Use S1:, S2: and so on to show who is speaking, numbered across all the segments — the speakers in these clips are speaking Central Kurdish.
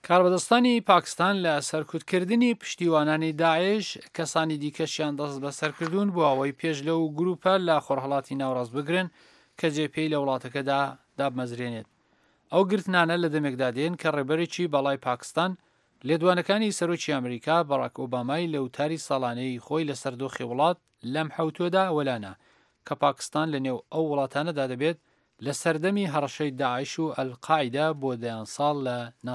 S1: کاربەدەستانی پاکستان لە سەرکوتکردنی پشتیوانانی داعش کەسانی دیکەشیان دەست بە سەرکردوون بۆ ئەوەی پێش لەو گروپە لە خۆرهەڵاتی ناوڕاست بگرن کە جێپێی لە وڵاتەکەدا دابمەزرێنێت. ئەو گرتنانە لە دەمێکدا دێن کە ڕێبەرێکی بەڵای پاکستان لێدوانەکانی سەرۆکی ئەمریکا باراک ئۆبامای لە وتاری ساڵانەی خۆی لەسەر دۆخی وڵات لەم حوتۆدا وەلانە کە پاکستان لە نێو ئەو وڵاتانەدا دەبێت لە سەردەمی هەڕەشەی داعش و ئەلقاعیدا بۆ دەیان ساڵ لە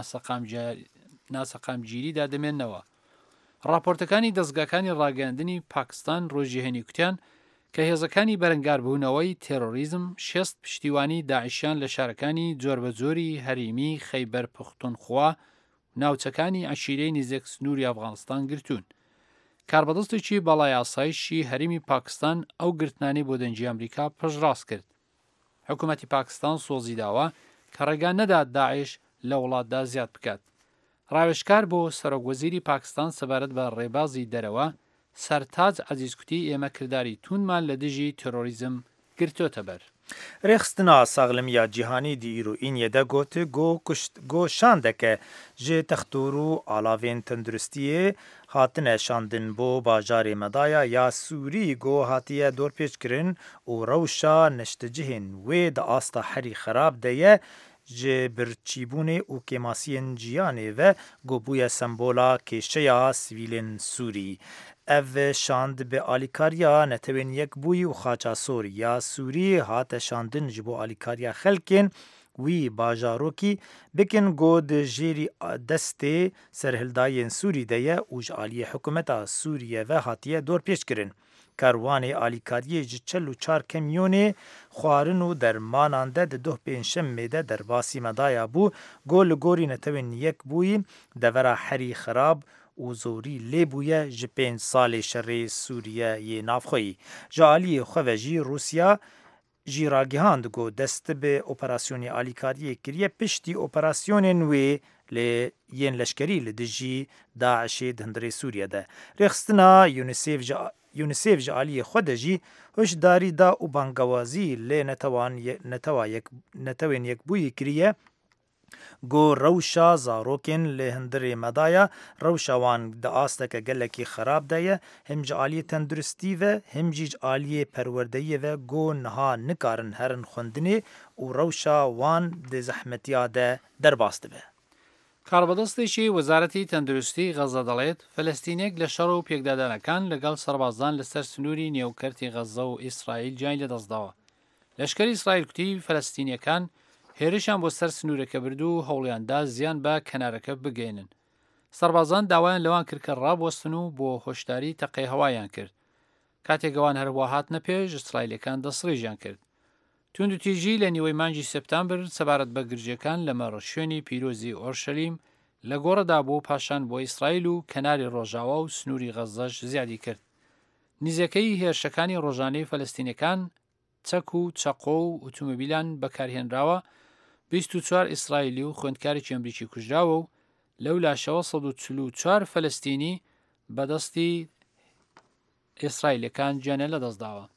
S1: ناسەقامگیریدا دەمێننەوە. راپۆرتەکانی دەستگاکانی ڕاگەاندنی پاکستان ڕۆژی هێنی کوتیان کە هێزەکانی بەرەنگاربوونەوەی تێرۆریزم 6 پشتیوانی داعشیان لە شارەکانی جۆربەجۆری هەریمی خەیبەر پختونخوا ناوچەکانی عەشیرەی نزیک سنووری ئەفغانستان گرتوون. کاربەدەستێکی بەڵای ئاسایشی هەریمی پاکستان ئەو گرتنانەی بۆ دەنجی ئەمریکا پشتڕاست کرد. حکوومەتی پاکستان سۆزی داوە کە ڕێگان نەدات داعش لە وڵاتدا زیاد بکات. ڕاوێژکار بۆ سەرۆکوەزیری پاکستان سەبارەت بە ڕێبازی دەرەوە سەرتاج عەزیزکوتی ئێمە کردداری تونمان لە دژی تێرۆریزم گرتوۆتە بەر.
S2: Rêxistina saxlemiya cîhanî di îroîniyê de gotu goşan dike ji textur û alavên tenduristiyê hatine şandin bo bajarê Medaya ya Sûrî got hatiye dorpêçkirin û rewşa neştecihên wê di asta herî xerab de ye ji birçîbûnê û kêmasiyên jiyanê ve gobûye sembola kêşeya sivîlên Sûrî. Ev şand bi alîkariya netewên yekbûyî û xaçasorî ya Sûrî hate şandin ji bo alîkariya xelkên wî bajarokî bikin got di jêrî destê serhildayên Sûrî de ye û ji aliyê hikûmeta Sûriye ve hatiye dorpêçkirin. Kerwanê alîkariyê ji 44 kamyonê xwarin û dermanan de di doh pênşemê de derbasî Medaya bû got li gorî netewên yekbûyî devera herî xerab û zorî lêbûye ji 5 salê şerê Sûriyeyê navxweyî. Ji aliyê xwe ve jî Rûsya jî ragihand got dest bi operasyonê alîkariyê kiriye piştî operasyonên wê lê yên leşkerî li dijî Daişê di hundirê Sûriye de. Rêxistina UNICEF ji aliyê xwe de jî hişdarî da û bangewazî lê netewên yekbûyî kiriye got rewşa zarokên li hundirê Medaya rewşa wan di asteke gelekî xerab de ye him ji aliyê tenduristî ve him jî ji aliyê perwerdeyiyê ve got niha nikarin herin xwendinê û rewşa wan di zehmetiya de derbas dibe.
S1: کاربەدەستێکی وەزارەتی تەندروستی غەزە دەڵێت فەلەستینێک لە شەڕ و پێکدادانەکان لەگەڵ سەربازان لەسەر سنووری نێوکەرتی غەزە و ئیسرائیل جیان لەدەستداوە. لەشکەری ئیسرائیل کوتی فەلەستینیەکان هێرشیان بۆ سەر سنوورەکە بردو و هەوڵیاندا زیان بە کەنارەکە بگەێنن. سەربازان داوایان لەوان کرد کە ڕابوەستن و بۆ هۆشداری تەقەی هەوایان کرد. کاتێکەوان هەروە هاتنە پێش ئیسرائیلەکان دەسڕێژیان کرد. توندوتیژی لە نیوەی مانگی سەپتامبر سەبارەت بە گرجەکان لە مەڕە شوێنی پیرۆزی ئۆرشەلیم لە گۆڕەدا بۆ پاشان بۆ ئیسرائیل و کەناری ڕۆژاوا و سنووری غەزەش زیادی کرد. نزیەکەی هێرشەکانی ڕۆژانەی فەلەستینەکان چەک و چەقۆ و ئۆتۆمۆبیلان بەکارهێنراوە 24 ئیسرائیلی و خوێندکارێکی ئەمریکی کوژراوە و لەو لاشەوە 144 فەلەستینی بەدەستی ئیسرائیلەکان گیانە لەدەستداوە.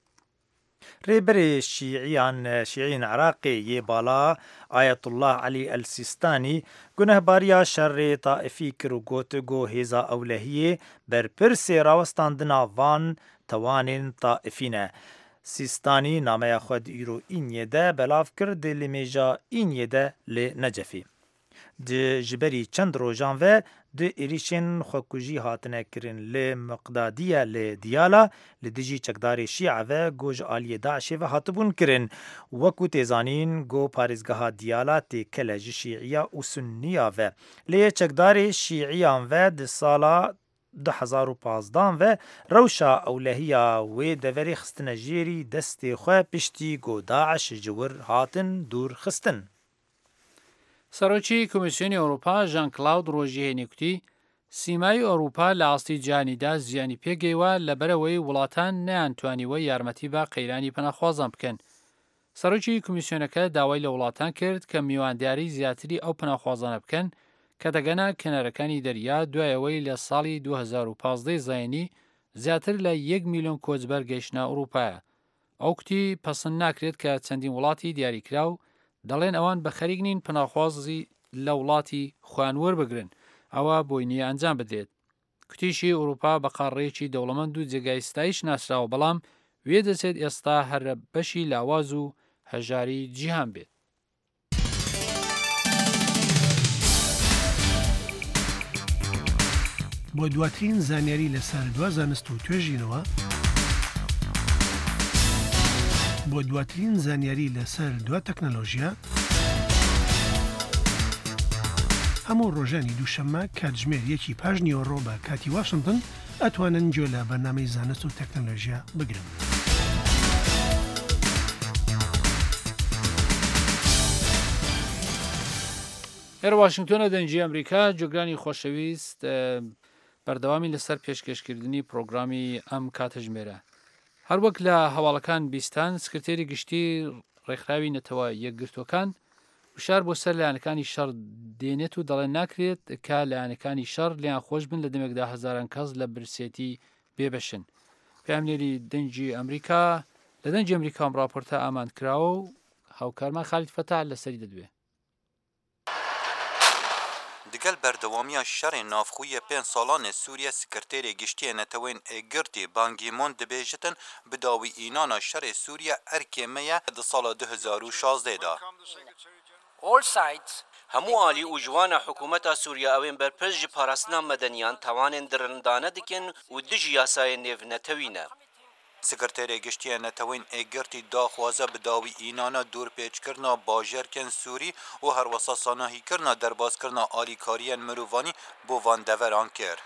S2: Rêberê şîîn Iraqê yê bala Ayetullah Elî el-Sîstanî gunehbariya şerrê Taifî kir û got hêza ewlehiyê berpirsê rawestandina van tewanên Taifî ne. Sîstanî nameya xwe di îroîniyê de belav kir di lêmêja îniyê de lê Necefê. Ji berî çend rojan ve di êrişên xwekujî hatine kirin li Miqdadiye lê Diyala li dijî çekdarê Şîa ve got ji aliyê Daişê ve hatibûn kirin. Wekû têzanîn got parêzgeha Diyala têkele ji Şîiya û Sunniya ve lê çekdarê Şîiyan ve di sala 2015 ve rewşa ewlehiya wê deverê xistine jêrî destê xwe piştî got Daeş ji wir hatin dûr xistin.
S1: سەرۆکی کۆمیسیۆنی ئەوروپا ژان کلاود ڕۆژی هێنی کوتی سیمای ئەوروپا لە ئاستی جیهانیدا زیانی پێگەیوە لەبەرەوەی وڵاتان نەیانتوانیوە یارمەتی بە قەیرانی پەناخوازان بکەن. سەرۆکی کۆمیسیۆنەکە داوای لە وڵاتان کرد کە میوانداری زیاتری ئەو پەناخوازانە بکەن کە دەگەنە کەنارەکانی دەریا دوایەوەی لە ساڵی 2015 زایانی زیاتر لە 1 میلیۆن کۆچبەر گەیشتە ئەوروپایە. ئەو کوتی پەسەند ناکرێت کە چەندین وڵاتی دیاریکراو دەڵێن ئەوان بە خەریک نین پەناخوازی لە وڵاتی خوانوەر بگرن ئەوە بۆی نییە ئەنجام بدرێت کوتیشی ئەوروپا بە قاڕێکی دەوڵەمەند و جێگای ستایش ناسراوە بەڵام وێ دەچێت ئێستا هەرە بەشی لاواز و هەژاری جیهان بێت
S3: بۆ دواترین زانیاری لەسەر دوا زانست و توێژینەوە بۆ دواترین زانیاری لەسەر دوا تەکنەلۆژیا هەموو ڕۆژانی دووشەممە کاتژمێر یەکی پاش نیوەڕۆ بە کاتی واشنگتن ئەتوانن گوێ لە بەرنامەی زانست و تەکنەلۆژیا بگرن.
S1: ئێرە واشنگتۆنە دەنجی ئەمریکا جۆگرانی خۆشەویست بەردەوامی لەسەر پێشکەشکردنی پرۆگرامی ئەم کاتەژمێرە هەروەک لە هەواڵەکان بیستان سکرتێری گشتی ڕێکخراوی نەتەوە یەکگرتوەکان وشار بۆ سەر لایەنەکانی شەڕ دێنێت و دەڵێن ناکرێت کە لایەنەکانی شەڕ لیان خۆش بن لە دەمێکدا هەزاران کەس لە برسێتی بێبەشن پامنێری دەنجی ئەمریکا لە دەنجی ئەمریکام راپۆرتە ئامان کراوە و هاوکارمان خالید فەتاح لەسەری دەدوێ
S4: دگەل بەردەوامیە شەڕێ نافخویە 5 ساڵانێ سووریا سکرتێرێ گشتیە نەتەوەین ئێگرتی بانگیمۆن دەبێژتن بداوی ئینانە شەڕێ سووریا ئەرکێمەیە دە ساڵە 2016دا
S5: هەموو عالی و جوانە حکوومەتە سووریا ئەوێن بەرپرس ji parastina medeniyan tawanên dirindane dikin û dijî yasayê nêvnetewîne.
S4: سکرتێرێ گشتیە نەتەوەین ئێگرتی داخوازە بداوی ئینانە دوورپێچکردنا باژێرکن سووری و هەروەسا ساناهیکردنا دەربازکردنا ئالیکاریەن مرۆڤانی بۆ vaندەڤەران کرد.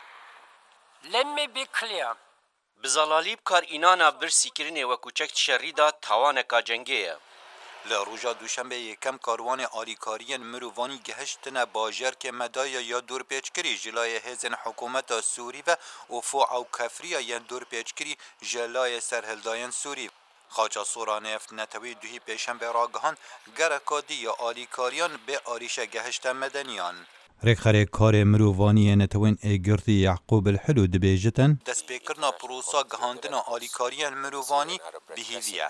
S5: Bi zalalî bikar înana birsîkirinê wekû çek şerî da tawaneka cengê ye.
S4: لە ڕۆژا دووشەمبێ یەکەم کاروانê ئالیکاریên مرۆڤانî gehiştine bajarkê Medaya ya dûrpêçkirî ji layê hêzên hikûmeta Sûrî ve û foa û kefriya yên dûrpêçkirî ji layê serhildayên Sûrî. Xaça sora neft netewî duhî pêşembe ragihan gereka dî ya alîkariyan bê arîşe gehişte medeniyan. Rêkxerê karê mirovaniyê netewên êgirtî Yaqûb el-Hilû dibêjitin destpêkirina prosa gihandina alîkariyên mirovanî bihîviye.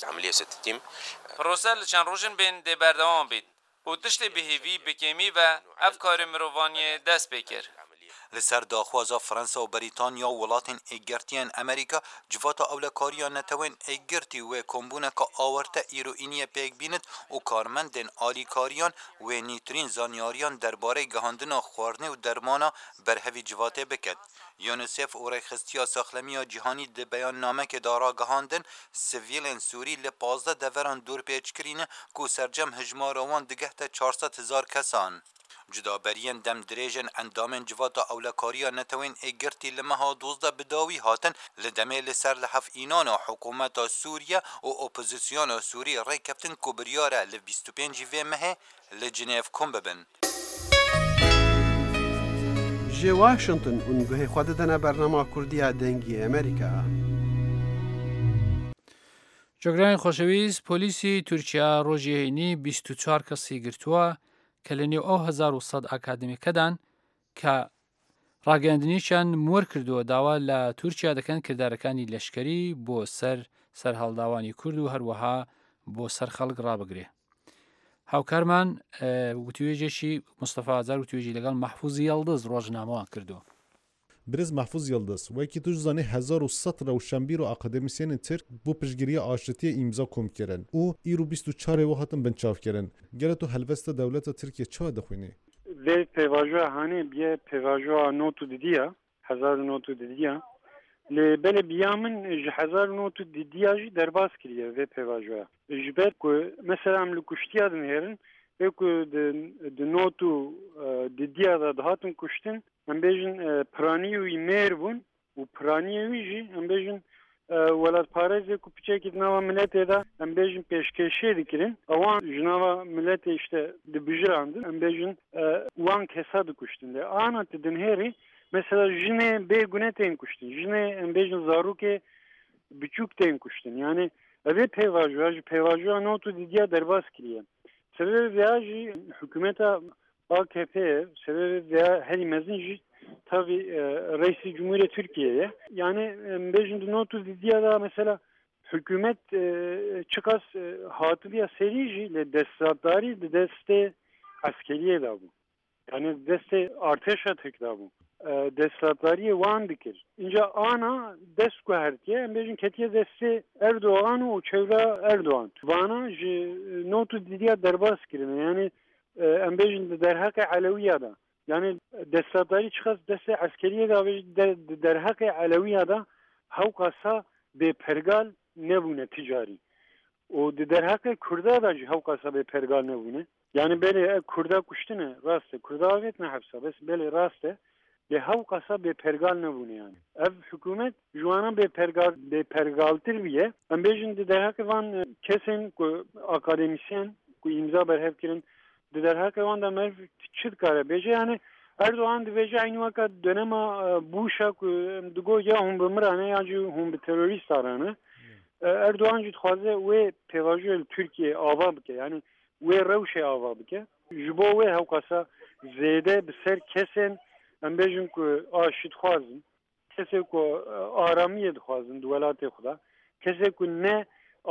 S1: پرۆسە لە چەند ڕۆژن بێن دێ بەردەوام بیت و تشتێ بهێوی بکێمی و ئەف کارە مرۆڤانیە دەست پێ کرد
S4: لەسەر داخوازە فەرەنسا و بەریتانیا و وڵاتین ئێگرتیان ئەمریکا جڤاتە ئەولەکاریان نەتەوەین ئێگرتی وێ کۆمبوونەکە ئاوەرتە ئیرۆئینیە پێک بینت و کارمەندên ئالیکاریان وێ نیترین زانیاریان دەربارەی گەهاندنا خواردنê û dermana berhevî civatê biket. UNICEF û Rêxistiya Saxlemiya Cîhanî di beyannamekê de ragihandin sivîlên Sûrî li 15 deveran dûrpêçkirîne ku sercem hijmara wan digehte 400,000 kesan. Cudaberiyên dem dirêjên endamên civata ewlekariya netewên êgirtî li meha 12 bidawî hatin li demê li ser li hev înana hikûmeta Sûriye û opozisyona Sûrî rêkeftin ku biryare li 25 vê mehê li Cinêv kom bibin.
S6: Ji Washington û guhê xwe didine bernama Kurdiya dengî Amerîka.
S1: جۆگرانی خۆشەویست پۆلیسی تورکیا ڕۆژی هەینی 24 کەسی گرتووە کە لە نێو ئەو 1100 ئاکادمیکەدان کە ڕاگەاندنیشیان مۆر کردووە داوا لە تورکیا دەکەن کردارەکانی لەشکری بۆ سەر هەڵداوانی کورد و هەروەها بۆ سەر خەڵک ڕابگرێ. هاوکارمان وتوێژێکی مستەفا ئازار وتوێژی لەگەڵ مەحفوظی یەڵدز ڕۆژنامەوان کردووە.
S7: Birêz Mehfûz Yıldız, wekî tu ji zanî 1100 rewşenbîr û akademisyenên Tirk bû piştgiriya aşitiyê îmza kom kirin û îro 24 ê hatin binçavkirin. Gele tu helbesta dewleta Tirkiye çawa dixwînî?
S8: Vê pêvajoya hanê biye pêvajoya notu didiya, 1000 notu didiya. Lê belê biya min ji 1000 notu didiya jî derbas kiriye vê pêvajoya. Ji ber ku mesela em li kuştiya dinêrin vê ku di notu didiya da dihatin kuştin em bêjin piranî wî mêr bûn û piraniyê wî jî em bêjin welatparêzê ku piçekî di nava miletê de em bêjin pêşkêşiyê dikirin ewan ji nava miletê işte dibijirandin em bêjin wan kesa dikuştin lê ana tu dinêrî mesela jinê bêgune tên kuştin jinê em bêjin zarokê biçûk tên kuştin yani evê pêvajoya ji pêvajoya notu didiya derbas kiriye sebebê veya jî hikûmeta AKP sebebê veya herî mezin jî tabii Reis-i Cumhuriyet Türkiye'ye yani bejin notu didiya da mesela hükümet çıkas hatıliya serici ile destadari de deste askeriye da bu. Yani deste arteşa tekda bu. Destlatariye wan dikir. İnce ana dest ku hertiye embejin ketiye desti Erdoğan u çevre Erdoğan. Vana notu didiya derbas kirine. Yani embejin derhaka Aleviya da. Yani destlatari çıkas deste askeriye da derhaka Aleviya da havkasa be pergal nebune ticari. O derhaka Kurda da havkasa be pergal nebune. Yani böyle Kurda kuştune raste. Kurda avet ne hapsa. Bes böyle raste. Be havkasa be pergal nebune yani. Ev hükümet juana be pergaltir biye. Embejin derhaka van kesin ku akademisyen ku imza berhev kirin. Derhaka van da merv çit kare beje yani Erdoğan dibece aynı vakat dönema Bush'a dugo ya hum bimrane ya ju hum terörist arane. Erdoğan jit xwaze ve pevajel Türkiye ava bike yani ve rewşe ava bike. Jibo ve hewkasa zede bi ser kesen em bejin ku aşit xwazin. Kese ku aramiye dixwazin duwelatê xwe. Kese ku ne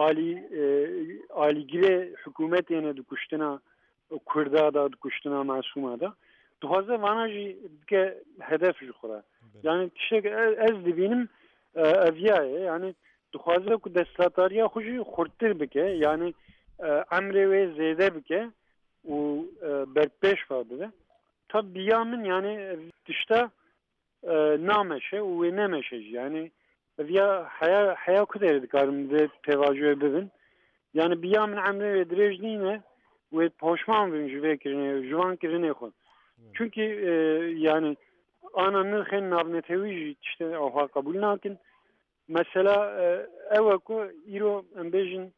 S8: aligire hükümetine dikuştina Kurda da dikuştina masuma da. Dixwaze vana jî bike hedef ji xwe. Yani tiştek ez dibînim eviyaye yani dixwaze ku destlatariya xwe jî xurttir bike yani emrê wê zêde bike û berpêş bibe. Tabi biya min yani tişta nameşe û wê nemeşe jî yani eviya heya ku derê dikarim vê pevajiyê bibin. Yani biya min emrê wê dirêj nîne wê poşman bibin ji vê kirinê ji van kirinê xwe. Çünkü yani ana nirxên navnetewî jî tiştê awha qebûl nakin. Mesela ew ku îro em bêjin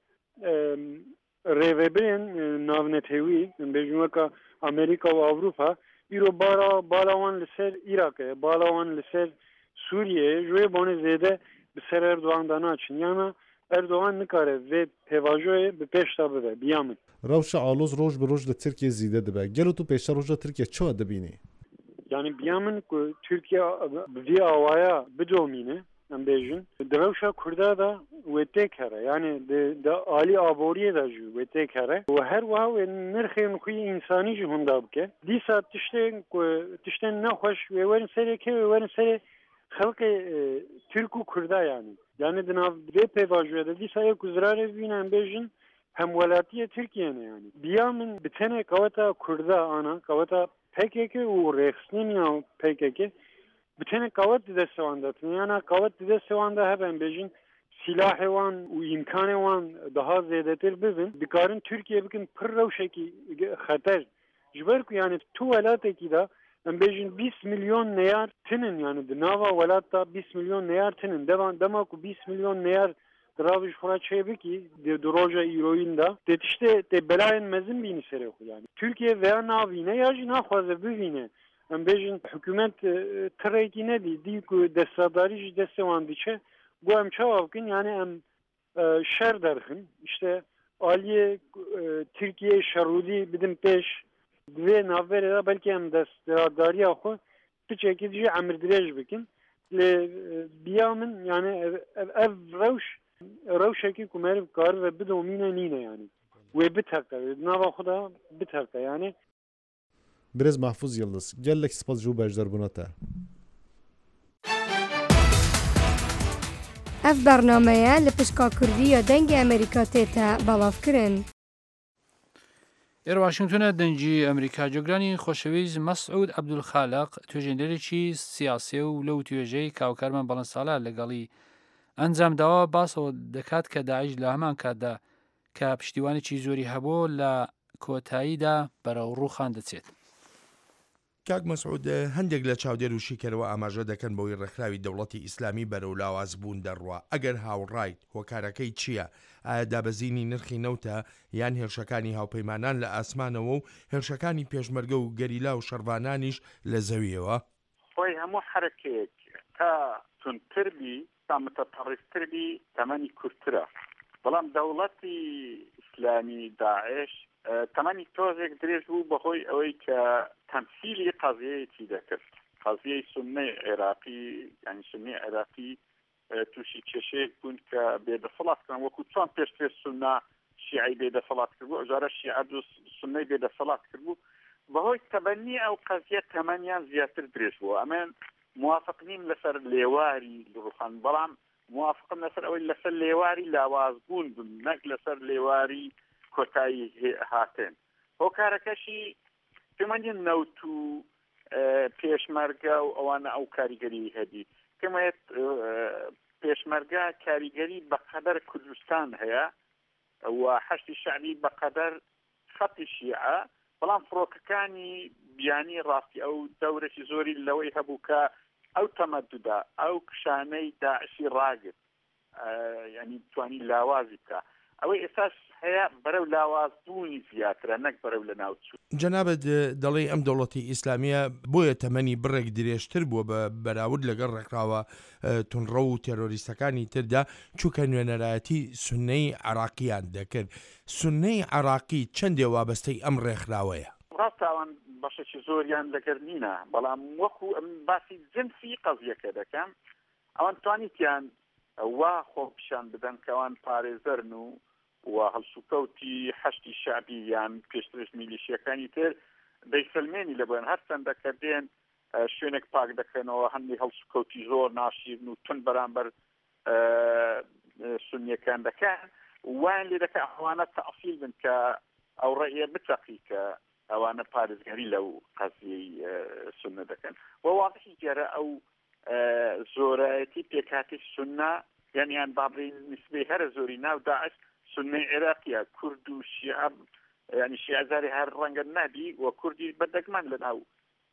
S8: rêvebirên navnetewî em bêjin weka Amerîka û Avrupa îro bala wan li ser Îrakê, bala wan li ser Sûriyeyê ji wê bonê zêde bi ser Erdoğan da naçin. Yani Erdoğan nikare vê pevajoyê bi pêş da bibe biya min.
S7: Rewşa aloz roj bi roj li Tirkiye zîde dibe. Gelo tu pêşa roja Tirkiye çi dibînî?
S8: Yani biya min ku Türkiye vî awaya bidomîne em bêjin di rewşa Kurda da wê tê kere yani di alî aboriyê da jî wê tê kere û her wiha wê nirxên xwe însanî jî hûn bike. Dîsa tiştên nexweş wê werin serê ke wê werin serê xelkê Türk û Kurda yani. Yani di nav vê pêvajoyê de dîsa yek ku zirarê bîne em bêjin hemwelatiye Tirkiye'ne yani. Biya min bi tenê qeweta Kurda ana qeweta PKK û rêxistinên PKK bi tenê qewet di destê wan de yani qewet di destê wan de hebe em bêjin silahê wan û îmkanê wan daha zêdetir bibin dikarin Türkiye bikin pir rewşekî xeter ji ber ku yani tu welatekî da em bêjin 20 milyon neyar tinin yani di nava welat da 20 milyon neyar tinin dema ku 20 milyon neyar Draviş xura çêbikî di roja îroyîn da tê tiştê tê belayên mezin bînî serê xwe yani. Türkiye veya navîne ya jî naxwaze bivîne. Em bêjin hikûmet tirêkî nedî dî ku destdarî ji destê wan diçe gu em çawa bikin yani em şer derxin. İşte aliyê Tirkiye şerûdî bidin pêş divê navberê de belkî em destdariya xwe piçekî jî emirdirêj bikin. Lê biya min yani ev rewşekî ku meriv kar ve bidomîne nîne yani. Wê biteke nava xwe da biteke yani.
S7: Birêz Mahfuz Yıldız gelek spas ji beşdarbûna te.
S9: Ev bernameya li pişka Kurdiya dengê Amerîka tê te belavkirin.
S1: Washington'a dencî Amerîka cigranî xoşewîst Mesûd Ebdulxaliq tûjînderekî siyasî û li wêjeyê kawkermen balansala legalî encam dawa baso dikat ke Daeş li heman kat de ke piştîwanekî zorî hebû li kotayî de berawrûxan diçêt.
S10: کاک مەسعود هەندێک لە چاودێر و شیکەرەوە ئاماژە دەکەن بۆی ڕێکخراوی دەوڵەتی ئیسلامی بەرەو لاوازبوون دەڕوا ئەگەر هاوڕایت هۆکارەکەی چییە؟ ئایا دابەزینی نرخی نەوتە یان هێرشەکانی هاوپەیمانان لە ئاسمانەوە و هێرشەکانی پێشمەرگە و گەریلا و شەڕوانانیش لە زەویەوە؟
S11: خۆی هەموو حرەکەیەک تا تونتر بی تا متەتەڕیفتر بی تەمەنی کورتترە بەڵام دەوڵەتی ئیسلامی داعش تەمەنی تۆزێک درێژ بوو بەهۆی ئەوەی کە تەمسیلی قەزیەیەکی دەکرد قەزیەی سوننەی عێراقی یعنی سوننەی عێراقی تووشی کێشەیەک بوون کە بێدەسەڵاتکردن وەکو چۆن پێشتر سوننا شیعی بێدەسەڵات کرد بوو ئەجارە شیعە سوننەی بێدەسەڵات کرد بوو بەهۆی تەبەنی ئەو قەزیە تەمەنیان زیاتر درێژ بووە. ئەمە موافق نیم لەسەر لێواری ڕوخان، بەڵام موافقم لەسەر ئەوەی لەسەر لێواری لاوازبوون بن، نەک لەسەر لێواری کۆتایی هاتن. هۆکارەکەشی پێمەنی نەوت و پێشمەرگە و ئەوانە ئەو کاریگەری هەدی کەمێت پێشمەرگە کاریگەری بەقەدەر کوردستان هەیە و حەشتی شعبی بەقەدەر خەتی شیعە، بەڵام فڕۆکەکانی بیانی ڕاستی ئەو دەورەی زۆری لەوەی هەبوو کە ئەو تەمەدودا ئەو کشانەی داعشی ڕاگرت، ینی توانی لاوازی بکە. ئەوەی ئێساس هەیە بەرەو لاوازبوونی زیاترە، نەک بەرەو لە ناوچوو.
S10: جەنابەت دەڵێ ئەم دەوڵەتی ئیسلامیە بۆیە تەمەنی بڕێک درێژتر بووە بە بەراورد لەگەڵ ڕێکخراوە تونڕە و تێرۆریستەکانی تردا، چووکە نوێنەرایەتی سوننەی عراقییان دەکرد. سوننەی عراقی چەندێ وابەستەی ئەم ڕێکخراوەیە؟
S11: ڕاستاوان بەشێکی زۆریان لەگەر نینە، بەڵام وەکو ئەم باسی جنسی قەزیەکە دەکەم، ئەوان توانیتیان وا خۆ پیشان بدەن کەوان پارێزەرن و هەڵسوکەوتی حەشتی شعبی یان پێشترش میلیشیەکانی تر دەیسەلمێنی لەبن، هەرچەندە کە دێن شوێنێک پاک دەکەنەوە هەندی هەڵسوکەوتی زۆر ناشیرن و تون بەرامبەر سونیەکان دەکەن، وان لێ دەکە ئەوانە تەعسیل بن کە ئەو ڕێیە بچەقی کە ئەوانە پارێزگەری لەو قەزیەی سونە دەکەن. وە واضحی دیارە ئەو زۆرایەتی پێکاتی سونە یانیان بابڕین نسبەی هەرە زۆری ناو داعش سنەی عێراقیە، کورد و شیعە ینی شیعەزاری هەر ڕەنگە نابی و کوردی بەدەگمان لە ناو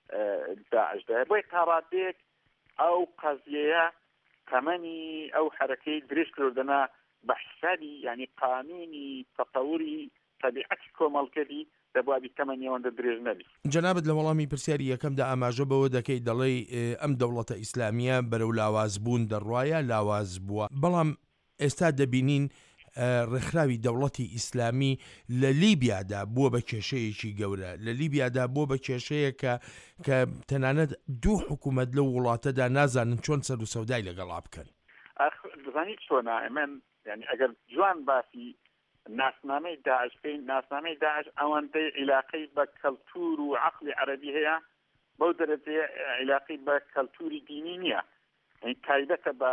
S11: داعشدا. بۆی تاڕادێک ئەو قەزیەیە تەمەنی ئەو حرەکەی درێژ کردنە بە حسابی ینی قانونی تەتەوری تەبیعەتی کۆمەڵگەری دەبوابی تەمەنیەوەندە درێژ نەبی.
S10: جەنابەت لە وەڵامی پرسیاری یەکەمدا ئاماژە بەوە دەکەی دەڵێ ئەم دەوڵەتە ئیسلامیە بەرەو لاوازبوون دەڕوایە، لاواز بووە، بەڵام ئێستا دەبینین ڕێکخراوی دەوڵەتی ئیسلامی لە لیبیادا بووە بە کێشەیەکی گەورە، لە لیبیادا بووە بە کێشەیەکە کە تەنانەت دوو حکوومەت لەو وڵاتەدا نازانن چۆن سەر و سەودای لەگەڵا بکەن.
S11: دەزانیت چۆنە ئەمن ینی ئەگەر جوان باسی ناسنامەی داعش بکەین، ناسنامەی داعش ئەوەندەی عیلاقەی بە کەلتور و عەقلی عەرەبی هەیە، بەو دەرەجەیە عیلاقەی بە کەلتوری دینی نییە. تایبەتە بە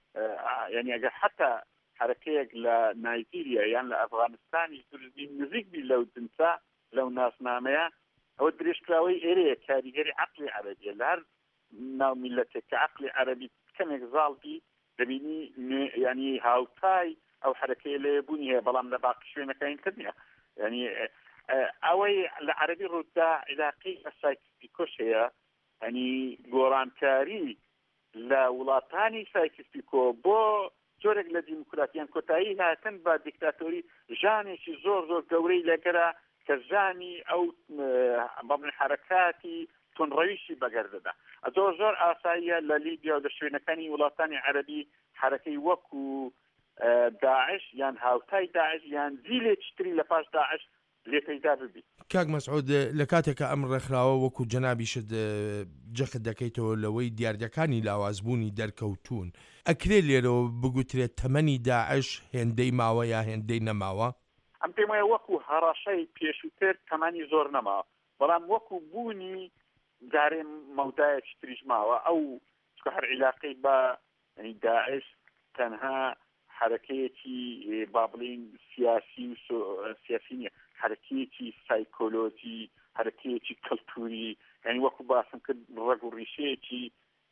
S11: ینی ئەگەر حتا حرەکەیەک لە نایجیریا یان لە ئەفغانستانی دروستبی نزیک بی لەو جنسا لەو ناسنامەیە، ئەوە درێژکراوەی ئێرەیە کاریگەری عەقلی عەرەبیە. لە هەر ناو میلەتێک کە عەقلی عەرەبی کەمێک زاڵبی دەبینی ینی هاوتای ئەو حرەکەی لێبوونی هەیە، بەڵام لە باقی شوێنەکانی تر نییە. ینی ئەوەی لە عەرەبی ڕوودا عیلاقی سایکسپیکۆش هەیە، ینی گۆڕانکاری لە وڵاتانی سایکسپیکۆ بۆ زۆرێک لە دیموکراتیان کۆتایی هاتن بە دیکتاتۆری ژانێکی زۆر زۆر گەورەی لەگەرە کە ژانی ئەو بەڵێن حرەکاتی تونڕەویشی بەگەردەدا. زۆر زۆر ئاساییە لە لیبیا و لە شوێنەکانی وڵاتانی عەرەبی حرەکەی وەکو داعش یان هاوتای داعش یان زیلێکی تری لە پاش داعش لێ پەیدا ببی.
S10: کاک مەسعود لە کاتێکە ئەم ڕێکخراوە وەکو جەنابیشت جەخت دەکەیتەوە لەوەی دیاردەکانی لاوازبوونی دەرکەوتون، ئەکرێ لێرەوە بگوترێت تەمەنی داعش هێندەی ماوە یا هێندەی نەماوە؟
S11: ئەم پێم وایە وەکو هەڕەشەی پێشووتر تەمەنی زۆر نەماوە، بەڵام وەکو بوونی جارێ مەودایەکی تریش ماوە. ئەو هەر عیلاقەی بە داعش تەنها حرەکەیەکی بابلین سیاسی و سیاسی نیە، حرەکەیەکی سایکۆلۆجی، حرەکەیەکی کەلتوری، ینی وەکو باسم کرد ڕەگ و ڕیشەیەکی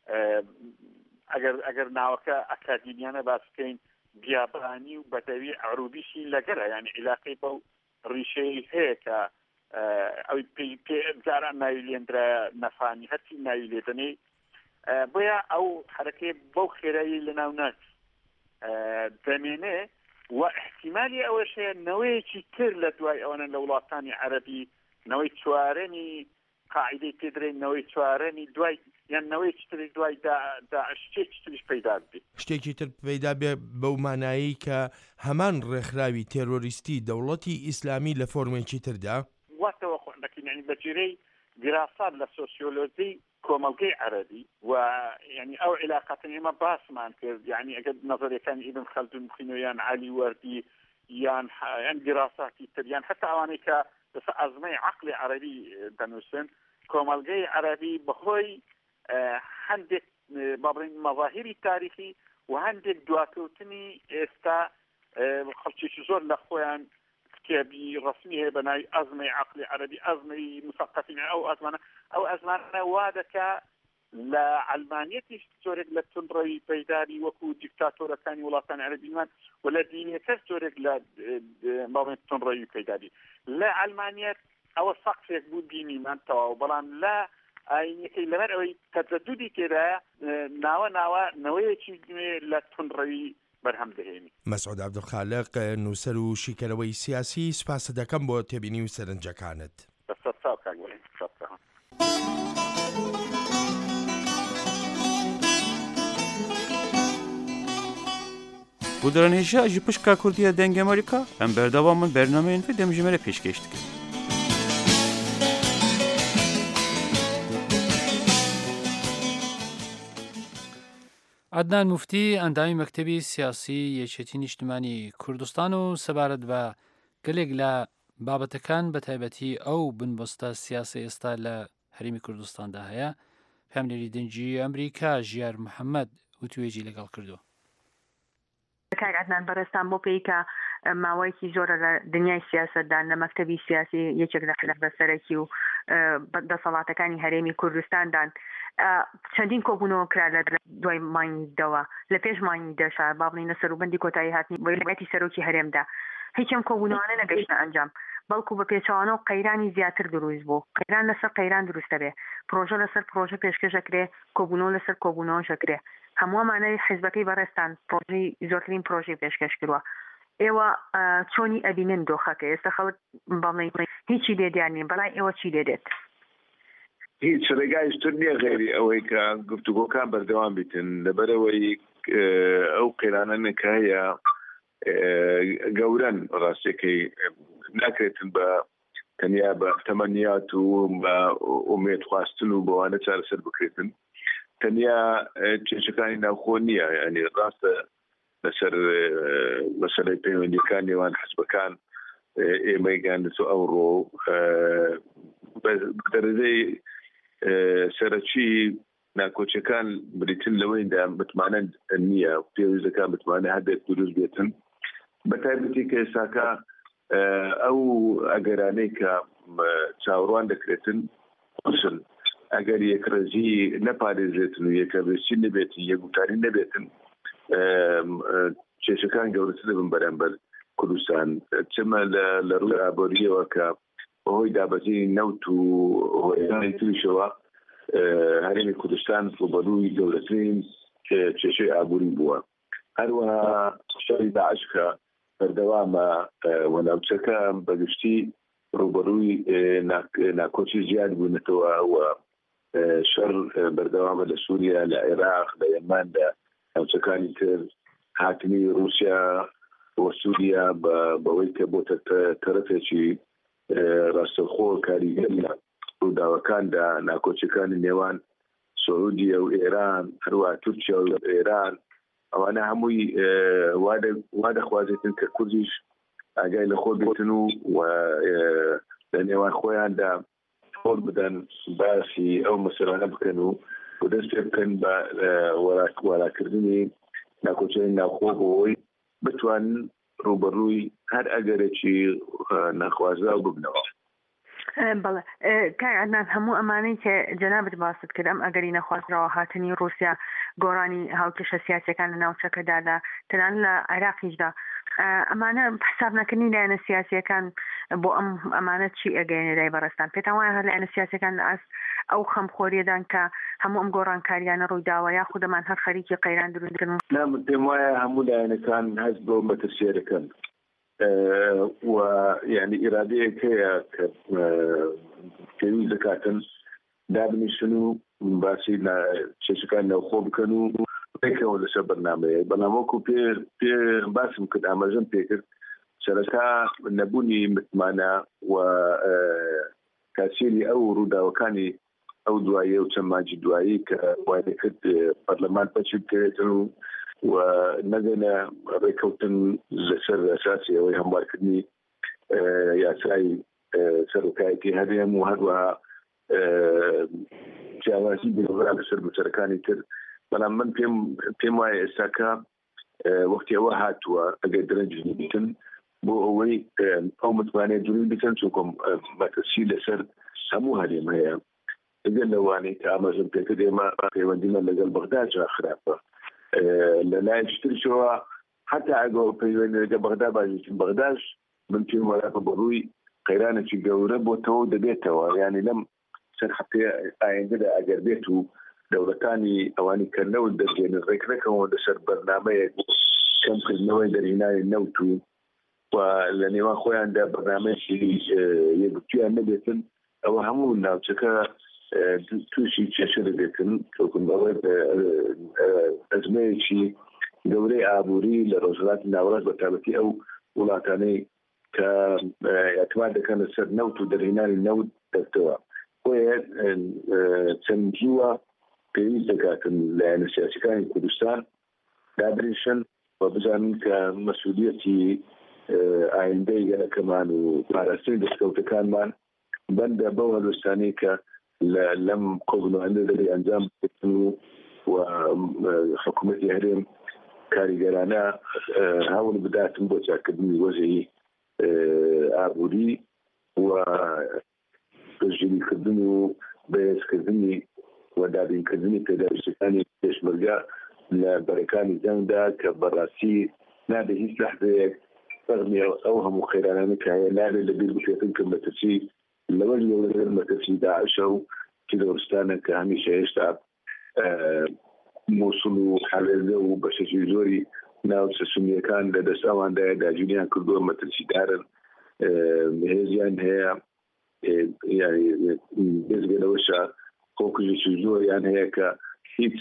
S11: ئەگەر ناوەکە ئەکادیمیانە باس بکەین بیابانی و بەدەوی عروبیشی لەگەرە، ینی عیلاقەی بەو ڕیشەی هەیە کە ئەوی پێ جاران ناوی لێندرا نەفانی هەرچی ناوی لێدەنێ. بۆیە ئەو حرەکەی بەو خێرایی لەناو ناچ دەمێنێ و احتیمالی ئەوەش هەیە نەوەیەکی تر لە دوای ئەوەنە لە وڵاتانی عەرەبی، نەوەی چوارەمی قاعدەی پێدرێن، نەوەی چوارەمی دوای یان نەوەیەکی تر دوای داعش شتێکی تریش پەیدا بێ،
S10: شتێکی تر پەیدا بێ بەو مانایی کە هەمان ڕێکخراوی تێرۆریستی دەوڵەتی ئیسلامی لە فۆرمێکی تردا
S11: واتەوە خۆندەکەین، ینی بەجێرەی گراسات لە سۆسیۆلۆژی کۆمەڵگەی عەرەبی و ینی ئەو علاقەتن ئێمە باسمان کرد، ینی ئەگەر نەظەریەکانی ئیبن خەلدون بخوینەوە یان عەلی وەردی یان گراساتی تر یان حتا ئەوانەی کە لەسەر ئەزمەی عەقڵی عەرەبی دەنووسن کۆمەڵگەی عەرەبی بەهۆی هەندێک بابڕین مەظاهری تاریخی و هەندێک دواکەوتنی ئێستا خەڵکێکی زۆر لە خۆیان کتێبی ڕسمی هەیە بەناوی ئەزمەی عەقڵی عەرەبی ئەزمەی مثەقەفین ئەو ئەزمانە وا دەکا لە ئەلمانیەتیش زۆرێک لە تونڕەوی پەیداری وەکو دیکتاتۆرەکانی وڵاتانی عەرەبیمان و لە دینیەتەر زۆرێک لە باڵێن تونڕەوی پەیداری لە ئەلمانیەت ئەوە سەقفێک بوو دینیمان تەواو بەڵام لە ئاینەکەی لەبەر ئەوەی تەجەدودی تێدایە ناوە نەوەیەکی لە تونڕەوی بەرهەم دەهێنی.
S10: مەسعود عەبدولخالق نووسەر و شیکەرەوەی سیاسی سپاس دەکەم بۆ تێبینی و سەرنجەکانت.
S12: Bu dranêja ji pişka Kurdiya deng Amerîka em berdewamên bernameyên vê demjimêre pêşkêş dikin.
S1: عدنان مفتی ئەندامی مەکتەبی سیاسی یەکێتی نیشتیمانی کوردستان و سەبارەت بە گەلێک لە بابەتەکان بە تایبەتی ئەو بنبوستە سیاسی ئێستا لە هەرێمی کوردستاندا هەیە پامنێری دەنگی ئەمریکا ژیار محەممەد وتوێژی لەگەڵ کردو.
S13: کاک عدنان بەڕێستان بۆ پێیکە ماوەیەکی زۆرە لە دنیای سیاسەتدان لە مەکتەبی سیاسی یەکێک لە بەسەرەکی و دەسەڵاتەکانی هەرێمی کوردستاندان چەندین کۆبوونەوە کرا لە دوای مانگیدەوە لە پێش مانگیدەشا با بڵین لە سەروبەندی کۆتایی هاتنی وەلایەتی سەرۆکی هەرێمدا هیچم کۆبوونەوانە نەگەیشتە ئەنجام بەڵکو بە پێچەوانە و قەیرانی زیاتر دروست بوو قەیران لەسەر قەیران دروستە بێ پرۆژە لەسەر پرۆژە پێشکەشەکرێ کۆبوونەوە لەسەر کۆبوونەوە شەکرێ هەمووەمانەی حیزبەکەی بەڕێستان پرۆژەی زۆرترین پرۆژەی پێشکەش کردووە ئێوە چۆنی ئەبینن دۆخەکە ئێستا خەڵک بەڵێ هیچی لێدیان نیە بەڵای ئێوە چی لێدێت
S14: هیچ ڕێگایشتر نییە غێری ئەوەی کە گفتوگۆکان بەردەوام بیتن لەبەرەوەی ئەو قەیرانە کە هەیە گەورەن ڕاستیەکەی ناکرێتن بە تەنیا بە تەمەنیات و بە ئومێد خواستن و بەوانە چارەسەر بکرێتن تەنیا کێشەکانی ناوخۆ نییە ینی ڕاستە لەسەر مەسەلەی پەیوەندیەکان نێوان حزبەکان ئێمەی گاندێت و ئەوڕۆ دەرەجەی سەرەکی ناکۆچەکان بریتن لەوەیدا متمانە نییە پێویستەکان متمانە هەبێت دروست بێتن بەتایبەتی کە ئێستاکە ئەو ئەگەرانەی کە چاوەڕوان دەکرێتن قوسن ئەگەر یەکڕێزی نەپارێزێتن و یەکەڕێزی نەبێتن یەکگوتاری نەبێتن کێشەکان گەورەتر دەبن بەرامبەر کوردستان چمە لە ڕووی ئابووریەوە کە بەهۆی دابەزی نەوت و هۆیەکانی تریشەوە هەرێمی کوردستان ڕوبەرووی گەورەترین کێشەی ئابووری بووە هەروەها شەڕی داعش کە بەردەوامە وەناوچەکە بەگشتی ڕوبەرووی ناکۆچی زیاد بوونەتەوە و شەڕ بەردەوامە لە سووریا لە عێراق لە یەمان لە ناوچەکانی تر هاتنی رووسیا و سووریا بەوەی کە بۆتە تەرەفێکی ڕاستەوخۆ کاریگەر لە ڕووداوەکاندا ناکۆچەکانی نێوان سعودیە و ئێران هەروە تورکیا و ئێران ئەوانە هەمووی وا دەخوازێتن کە کوردیش ئاگای لە خۆ بێتن و لە نێوان خۆیاندا خۆر بدەن باسی ئەو مەسەلانە بکەن و دەست پێ بکەن بە وەراکردنی ناکۆچەی ناوخۆ بۆەوەی بتوانن ڕوبەڕووی هەر ئەگەرێکی ناخوازراو ببنەوە.
S13: بەڵێ کای عەدنان هەموو ئەمانەی کە جەنابەت باست کرد ئەم ئەگەری نەخوازراوە هاتنی رووسیا گۆڕانی هاوکێشە سیاسیەکان لە ناوچەکەدا لە تەنان لە عێراقیشدا ئەمانە حساب نەکردنی لایەنە سیاسیەکان بۆ ئەمانە چی ئەگەێنێ لای بەڕێستان پێتان وایە هەر لایەنە سیاسیەکان لە ئەس ئەو خەمخۆریەدان کە هەموو ئەم گۆڕانکاریانە ڕوویداوە یا خودەمان هەر خەریکی قەیران دروستکردن
S14: نام پێم وایە هەموو لایەنەکان هەست بۆ مەترسیەکەن و یعنی ئیرادەیەک هەیە کە پێویست دەکاتن دابنیشن و باسی کێشەکان ناوخۆ بکەن و پێکەوە لەسەر بەرنامەیە بەڵامەوەکو پێ باسم کرد ئاماژەم پێکرد سەرەتا نەبوونی متمانە و تاسیری ئەو ڕووداوەکانی ئەو دواییە و چەند مانگی دوایی کە وای دەکرد پەرلەمان بەچی بکرێتن و نەگەنە ڕێکەوتن لەسەر ئەساسی ئەوەی هەموارکردنی یاسای سەرۆکایەتی هەرێم و هەروەها جیاوازی بێوەرا لەسەر بچەرەکانی تر بەڵام من پێم وایە ئێستاکە وەختی ئەوە هاتووە ئەگەر درەنجی بیتن بۆ ئەوەی ئەو متوانێت دووری بکەن چونکە مەترسی لەسەر هەموو هەرێم هەیە ئەگەر لەوانەیە کە ئاماژەم پێکرد ئێمە پەیوەندیمان لەگەڵ بەغداد خراپە لە لایەکی ترشەوە حتا ئەگەر پەیوەندی لەگەڵ بەغداد باشی بەغداش من پێم وایە بەڕووی قەیرانێکی گەورە بۆتەوە دەبێتەوە یعنی لەم چەند هەفتەیە ئایندەدا ئەگەر بێت و دەوڵەتانی ئەوانی کەرنەوت دەستێنن ڕێکەکەەوە لەسەر بەرنامەیەک کەمکردنەوەی دەرهێنانی نەوت و لە نێوان خۆیاندا بەرنامەیەکی یەکگوتویان نەبێتن ئەوە هەموو ناوچەکە تووشی کێشە دەبێتن ئەوەی ئەزمەیەکی گەورەی ئابووری لە ڕۆژهەڵاتی ناوەڕاست بە تایبەتی ئەو وڵاتانەی کە اعتماد دەکەن لەسەر نەوت و دەرهێنانی نەوت دەستەوە بۆیە چەند جووە پێویست دەکاتن لایەنە سیاسیەکانی کوردستان دابریشن و بزانن کە مەسئولیەتی ئایندەی گەلەکەمان و پاراستنی دەستکەوتەکانمان بەندە بەو هەلوستانەی کە لەم کۆبنەوەیانە دەبێت ئەنجام بدەن و حکوومەتی هەرێم کاریگەرانە هەوڵ بداتن بۆ چاکردنی وەزعی ئابووری و پشتگیریکردن و بەهێزکردنی و دابینکردنی پێداویستەکانی پێشمەرگە لە بەرەکانی جەنگدا کە بەڕاستی نابێ هیچ لەحظەیەک فەرمی ئەو هەموو خێرانانە کە هەیە نابێت لەبیر بکرێتن کە مەترسی لەوەش لەوەر مەترسی داعشە و تیرۆرستانە کە هەمیشە هێشتا مووسڵ و حەوێزە و بەشێکی زۆری ناوچە سونیەکان لە دەستاواندایە داگیریان کردووە مەترسیدارن هێزیان هەیە بێزگەلەوەشە خۆکوژێکی زۆریان هەیە کە هیچ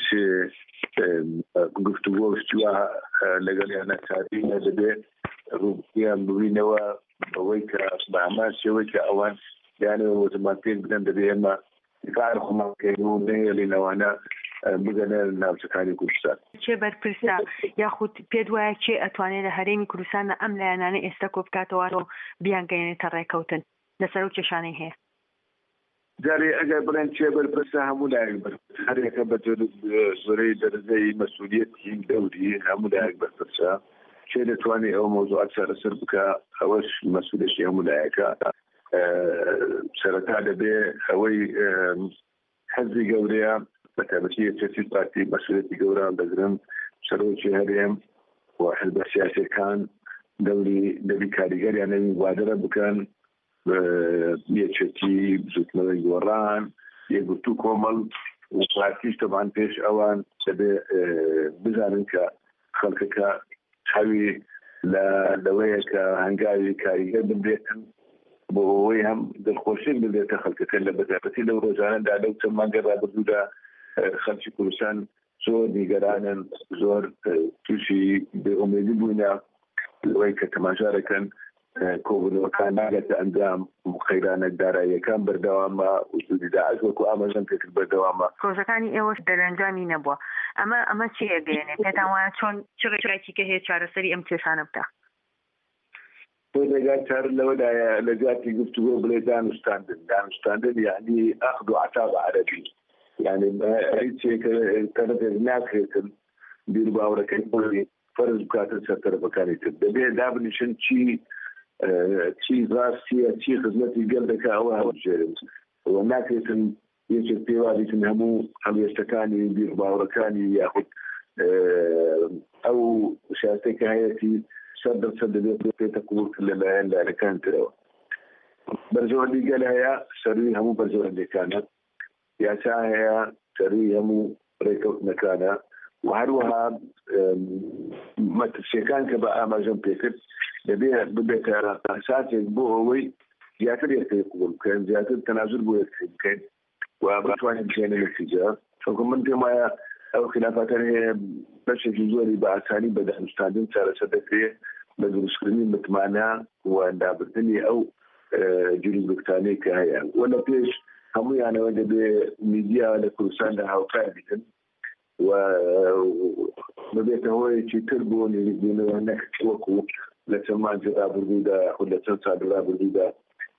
S14: گفتوگۆ شتووە لەگەڵیان نەکاتینە دەبێت ڕوویان ببینەوە بەوەی کە بە ئەمان شێوەی کە ئەوان یانەوە زمان پێک بدەن دەبێت ئێمە دیفاع خۆمانکەین و نەیەڵینەوانە بگەنە ناوچەکانی کوردستان
S13: چێ بەرپرسە یاخود پێت وایە چێ ئەتوانێت لە هەرێمی کوردستان ئەم لایەنانە ئێستا کۆ بکاتەوە و بیانگەیەنێتە ڕێکەوتن لەسەر و کێشانەی هەیە
S14: جارێ ئەگەر بڵێن چێ بەرپرسە هەموو لایەک هەرێکە بە زۆرەی دەرەجەی مەسئولیەتی دەوری هەموو لایەک بەرپرسە چێ دەتوانێت ئەو مۆزوعات چارەسەر بکە ئەوەش مەسئولێکی هەموو لایەکە سەرەتا دەبێ ئەوەی حەزبی گەورەیە بە تایبەتی چەتی پارتی مەسئولێتی گەورە دەگرن سەرۆکی هەرێم و حزبە سیاسیەکان دەبی کاریگەریانەوی وادەرە بکەن یەکێتی زوتمەوەی گۆڕان یەکگرتوو کۆمەڵ و پارتیش تەبان پێش ئەوان دەبێ بزانن کە خەڵکەکە هەوی لەوەیە کە هەنگاوی کاریگەر ببێتن بۆ ئەوەی هەم دڵخۆشین ببێتە خەڵکەکە لە بەتایبەتی لەو ڕۆژانەدا لەو چەند مانگە ڕابردوودا خەڵکی کوردستان زۆر نیگەرانن زۆر تووشی بێئومێدی بووینە لەوەی کە تەماشا دەکەن کۆبوونەوەکان ناگاتە ئەنجام خەیرانە داراییەکان بەردەوامە وجودی داعش وەکو ئاماژەم پێکرد بەردەوامە
S13: پرۆژەکانی ئێوەش دەرەنجامی نەبووە ئەمە چی ئەگەیەنێ پێتان وایە چۆن چڕێکی کە هەیە چارەسەری ئەم کێشانە بکە
S14: ڕێگای چار لەوەدایە لە جاتی گفتوگۆ بڵێ دانوستاندن یعنی ئەخذ و عتاب عەرەبی یعنی هیچێکە تەرەفێک ناکرێتن بیر باوەڕەکەی بۆی فەرز بکاتن سەر تەرەفەکانی تر دەبێت دابنیشن چی ڕاستیە چی خزمەتی گەل دەکا ئەوە هەڵبژێرن ئەوە ناکرێتن یەکێک پێوادیتن هەموو هەڵوێستەکانی بیر باوەڕەکانی یاخود ئەو شایستێکە هەیەی سەر دەبێت پێتە قوڵ لەلایەن دارەکان ترەوە بەرژەوەندی گەل هەیە سەروی هەموو بەرژەوەندەکانە یاسا هەیە سەروی هەموو ڕێکەوتنەکانە و هەروەها مەترسیەکان کە بە ئاماژەم پێکرد دەبێت ببێتە ئاساسێک بۆ ئەوەی زیاتر یەکتری قوڵ بکەن زیاتر تەنازل بۆ یەکتری بکەین و بتوانین بژێنە نەتیجە چونکە من پێم وایە ئەو خلافاتەر هەیە بەشێکی زۆری بە ئاسانی بە دانوستاندن چارەسەر دەکرێت بە دروستکردنی متمانە و دابردنی ئەو جوریزبکتانەی کە هەیە و لە پێش هەموویانەوە دەبێت میدیا لە کوردستاندا هاوکار بیتن و ببێتە هۆیەکی تر بۆ نێریبوونەوە نەک وەکو لە چەند مانجی ڕابردوودا خود لە چەند ساڵ ڕابردوودا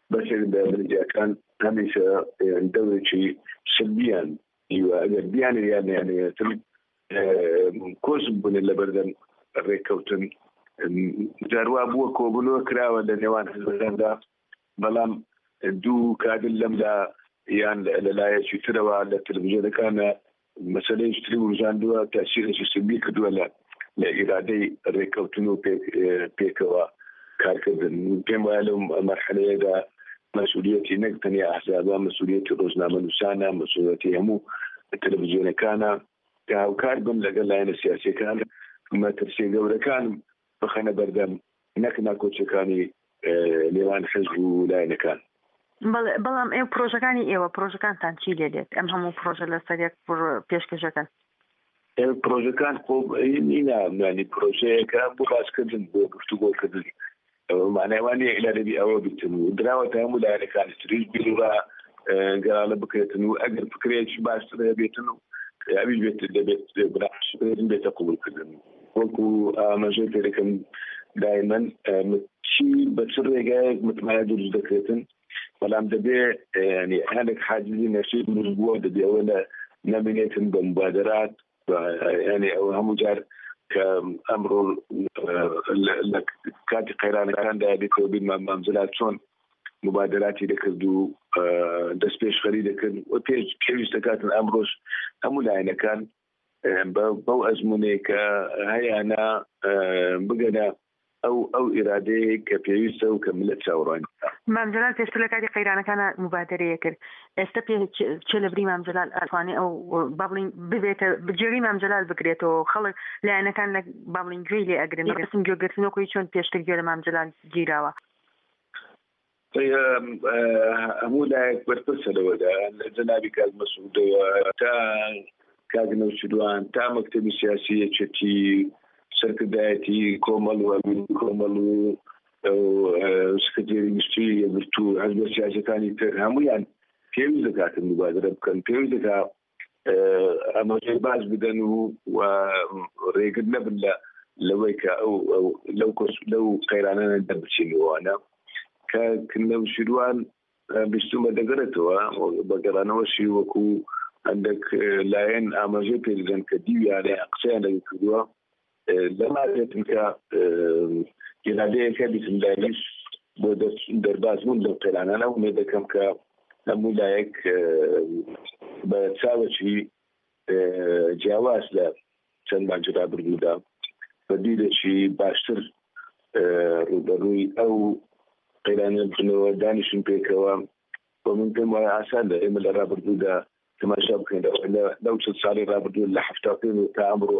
S14: بەشێک لە بنجەکان هەمیشە دەورێکی سلبیان هیوا ئەگەر بیانیان یانێتن کۆز بوون لە بەردەم ڕێککەوتن جاروا بووە کۆبوونەوە کراوە لە نێوان حزبەکاندا بەڵام دوو کادر لەمدا یان لەلایەکی ترەوە لە تەلەڤیزیۆنەکانە مەسەلەی شتری وژاندووە تاسیرێکی سلبی کردووە لە ئیرادەی ڕێککەوتن و پێکەوە کارکردن پێم وایە لەو مەرحەلەیەدا مەسئولیەتی نەک تەنیا ئەحزابە مەسئولیەتی ڕۆژنامەنووسانە مەسئولیەتی هەموو تەلەڤیزیۆنەکانە کە هاوکار بن لەگەڵ لایەنە سیاسیەکان مەترسیە گەورەکانم بخەنە بەردەم نەک ناکۆچەکانی نێوان حزب و لایەنەکان.
S13: بەڵام ئێوە پرۆژەکانی ئێوە پرۆژەکانتان چی لێ دێت ئەم هەموو پرۆژە لەسەر یەک پێشکەشەکەن
S14: پرۆژەکان خۆنینانی پرۆژەیەەکە بۆ باسکردن بۆ گفتوگۆکردن مانایوانی ئیلارەبی ئەوە بتن و دراوەتە هەموو لایەنەکانی تریش بیرا گەراڵە بکرێتن و ئەگەر فکرێکی باشتر هەبێتن و ئەویش دەبێت بێتە قوبولکردن وەکو ئاماژەی پێ دەکەم دایمەن چی بە چ ڕێگایەک متمانە دروست دەکرێتن بەڵام دەبێ هەندێک حاجزی نەشی دروست بووە دەبێ ئەوە لە نەبینێتن بە مبادرات ئەوە هەموو جار کە ئەمڕۆ لە کاتی قەیرانەکاندا دێتەوە بین مامزلات چۆن مبادراتی دەکرد و دەست پێشخەری دەکرد و پێویست دەکاتن ئەمڕۆژ هەموو لایەنەکان بەو ئەزمونەیە کە هەیەە بگەنە ئەو ئیرادەیە کە پێویستە و کە ملت چاوەڕوانی
S13: مامجلال پێشتر لە کاتی قەیرانەکانە مبادرەیە کرد ئێستا چێ لەبری مامجلال ئەتوانێ ئەو بابڵین ببێتە بجێری مامجلال بکرێتەوە خەڵک لایەنەکان لە بابڵین گوێی لێ ئەگرن بەسم گوێگرتنەوەی چۆن پێشتر گوێ لە مامجلال گیراوە
S14: هەموو لایەک بەرپرسە لەوەدا لە جەنابی کاک مەسعودەوە تا کاک نەوشیروان تا مەکتەبی سیاسی یەکێتی سەرکردایەتی کۆمەڵ و سکرتێری گشتی یەکگرتو و حەزبە سیاسەکانی تر هەموویان پێویست دەکاتن مبادرە بکەن پێویست دەکات ئەمەژەی باش بدەن و ڕێگر نەبن لەوەی کە لەو قەیرانانە دەربچینەوەوانە کە نەوشیروان بیستومە دەگەرێتەوە بەگەڕانەوەشی وەکو هەندێک لایەن ئاماژەی پێ دەدەن کە دیویانێ قسەیان لەگە کردووە لەما بێتن کە ئیرادەیەکە بیتن لایەنیش بۆ دەربازبوون لەو قەیرانانە ومێ دەکەم کە هەموو لایەک بە چاوەکی جیاواز لە چەند مانجرا بردوودا بە دیرێکی باشتر ڕوبەڕووی ئەو قەیرانە بکەنەوە دانیشن پێکەوە بۆ من پێم وایە ئاسان لە ئێمە لە ڕابردوودا تەماشا بکەین لەو چەند ساڵی ڕابردوو لە هەفتاپێن و تا ئەمڕۆ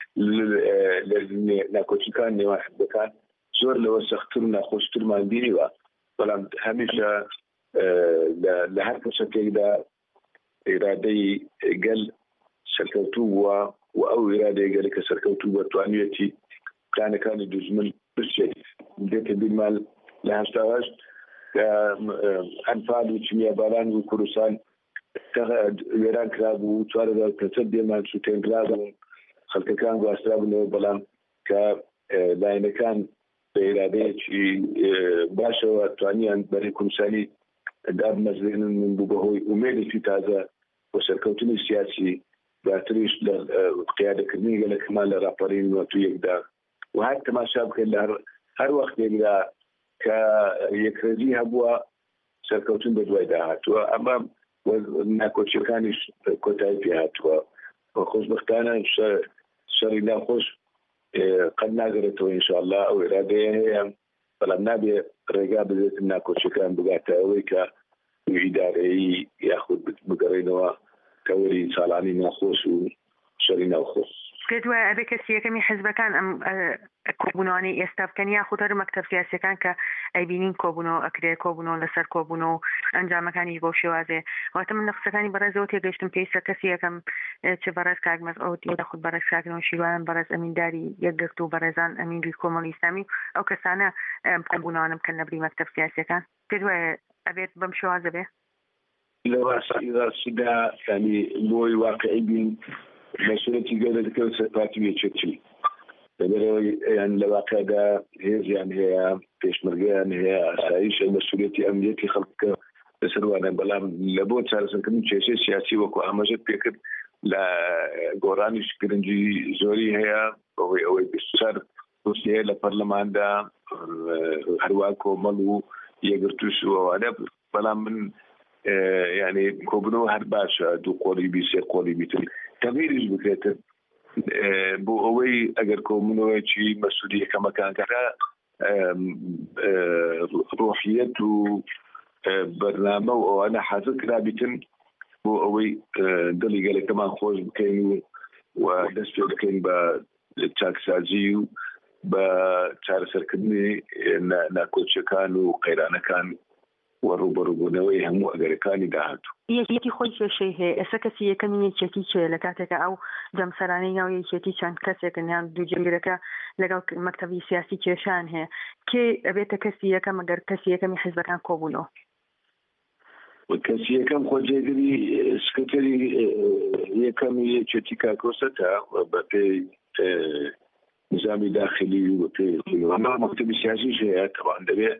S14: ناکۆچیەکان نێوان حزبەکان زۆر لەوە سەختتر و ناخۆشترمان بینیوە بەڵام هەمیشە لە هەر کەسێکێکدا ئێرادەی گەل سەرکەوتوو بووە و ئەو ئێرادەی گەلە کە سەرکەوتوو بە توانوێتی پلانەکانی دوژمن بچێت دێتە بیرمان لە هەشتاوەش ئەنفال و چمیاباران و کوردستان وێران کرابوو 4,500 دێمان سوتێنرابوون خەڵکەکان گواسترابوونەوە بەڵام کە لایەنەکان بە ئێرادەیەکی باشەوە توانیان بەرەی کوردستانی دابمەزێنن من بوو بەهۆی ئومێدێکی تازە بۆ سەرکەوتنی سیاسی دواتریش لە قیادەکردنی گەلەکەمان لە ڕاپەڕین نۆتویەکدا و هەر تەماشا بکەین لە هەر وەختێکدا کە یەکرەزی هەبووە سەرکەوتن بە دوای داهاتووە ئەمە ناکۆچیەکانیش کۆتایی پێ هاتووە خۆشبەختانە شەڕی ناخۆش قەت ناگەرێتەوە ئینشاءالله ئەو ئێرادەیە هەیە بەڵام نابێ ڕێگا بدێت ناکۆچیەکان بگاتە ئەوەی کە ئیدارەیی یاخود بگەڕێنەوە تەوەری ساڵانی ناخۆش و شەڕی ناوخۆش
S13: دوای ئەبێ کەسی یەکەمی حزبەکان ئەم کۆبوونەوەی ئێستا بکەن یاخود هەر مەکتەب سیاسیەکان کە ئەیبینین کۆبوونەوە ئەکرێ کۆبوونەوە لەسەر کۆبوونەوە و ئەنجامەکانی بۆ شێوازێ واتە من لە قسەکانی بەڕێزەوە تێگەیشتم پێویستە کەسی یەکەم چ بەڕێز کاک مەسعود یاخود بەڕێز کاک نەوشیروان بەڕێز ئەمینداری یەکگرت و بەڕێزان ئەمینری کۆمەڵی ئیسلامی ئەو کەسانە کۆبوونەوەنە بکەن لەبری مەکتەب سیاسیەکان پێ دوایە ئەبێت بەم شێوازە بێ
S14: لەواسیدا ینی بۆی واقعی بین مەسئولەتی گەورە دەکەوێت سەرپاتی یەکێتی لەبەرەوەی یان لە واقعدا هێزیان هەیە پێشمەرگیان هەیە ئاسایش مەسئولیەتی ئەمنیەتی خەڵک لەسەروانە بەڵام لە بۆ چارەسەرکردن کێشەی سیاسی وەکو ئاماژەت پێکرد لە گۆڕانیش گرنگی زۆری هەیە بەهۆی ئەوەی 24 دۆسیە لە پەرلەماندا هەروە کۆمەڵ و یەکگرتووش وەوانە بەڵام من یعنی کۆبنەوە هەر باشە دوو قۆڵی بی سێ قۆڵی بیتر تەغیریش بکرێتن بۆ ئەوەی ئەگەر کۆبنەوەیکی مەسئولی یەکەمەکان کەرا ڕۆحیەت و بەرنامە و ئەوانە حاضر کرابیتن بۆ ئەوەی دڵی گەلەکەمان خۆش بکەین و دەست پێ بکەین بە چاکسازی و بە چارەسەرکردنی ناکۆچیەکان و قەیرانەکان و ڕوبەڕووبوونەوەی هەموو ئەگەرەکانی داهاتوو
S13: یەکێتی خۆی کێشەی هەیە ئێستا کەسی یەکەمی یەکێتی چێ لە کاتێکە ئەو جەمسەرانەی ناو یەکێتی چەند کەسێکن یان دوو جێگیرەکە لەگەڵ مەکتەبی سیاسی کێشان هەیە کێ ئەبێتە کەسی یەکەم ئەگەر کەسی یەکەمی حیزبەکان کۆبوونەوە
S14: کەسی یەکەم خۆجێگری سکرتەری یەکەمی یەکێتی کاکۆسەتە بە پێی نظامی داخلی و بە پێی مەکتەبی سیاسیش هەیە تەوان دەبێت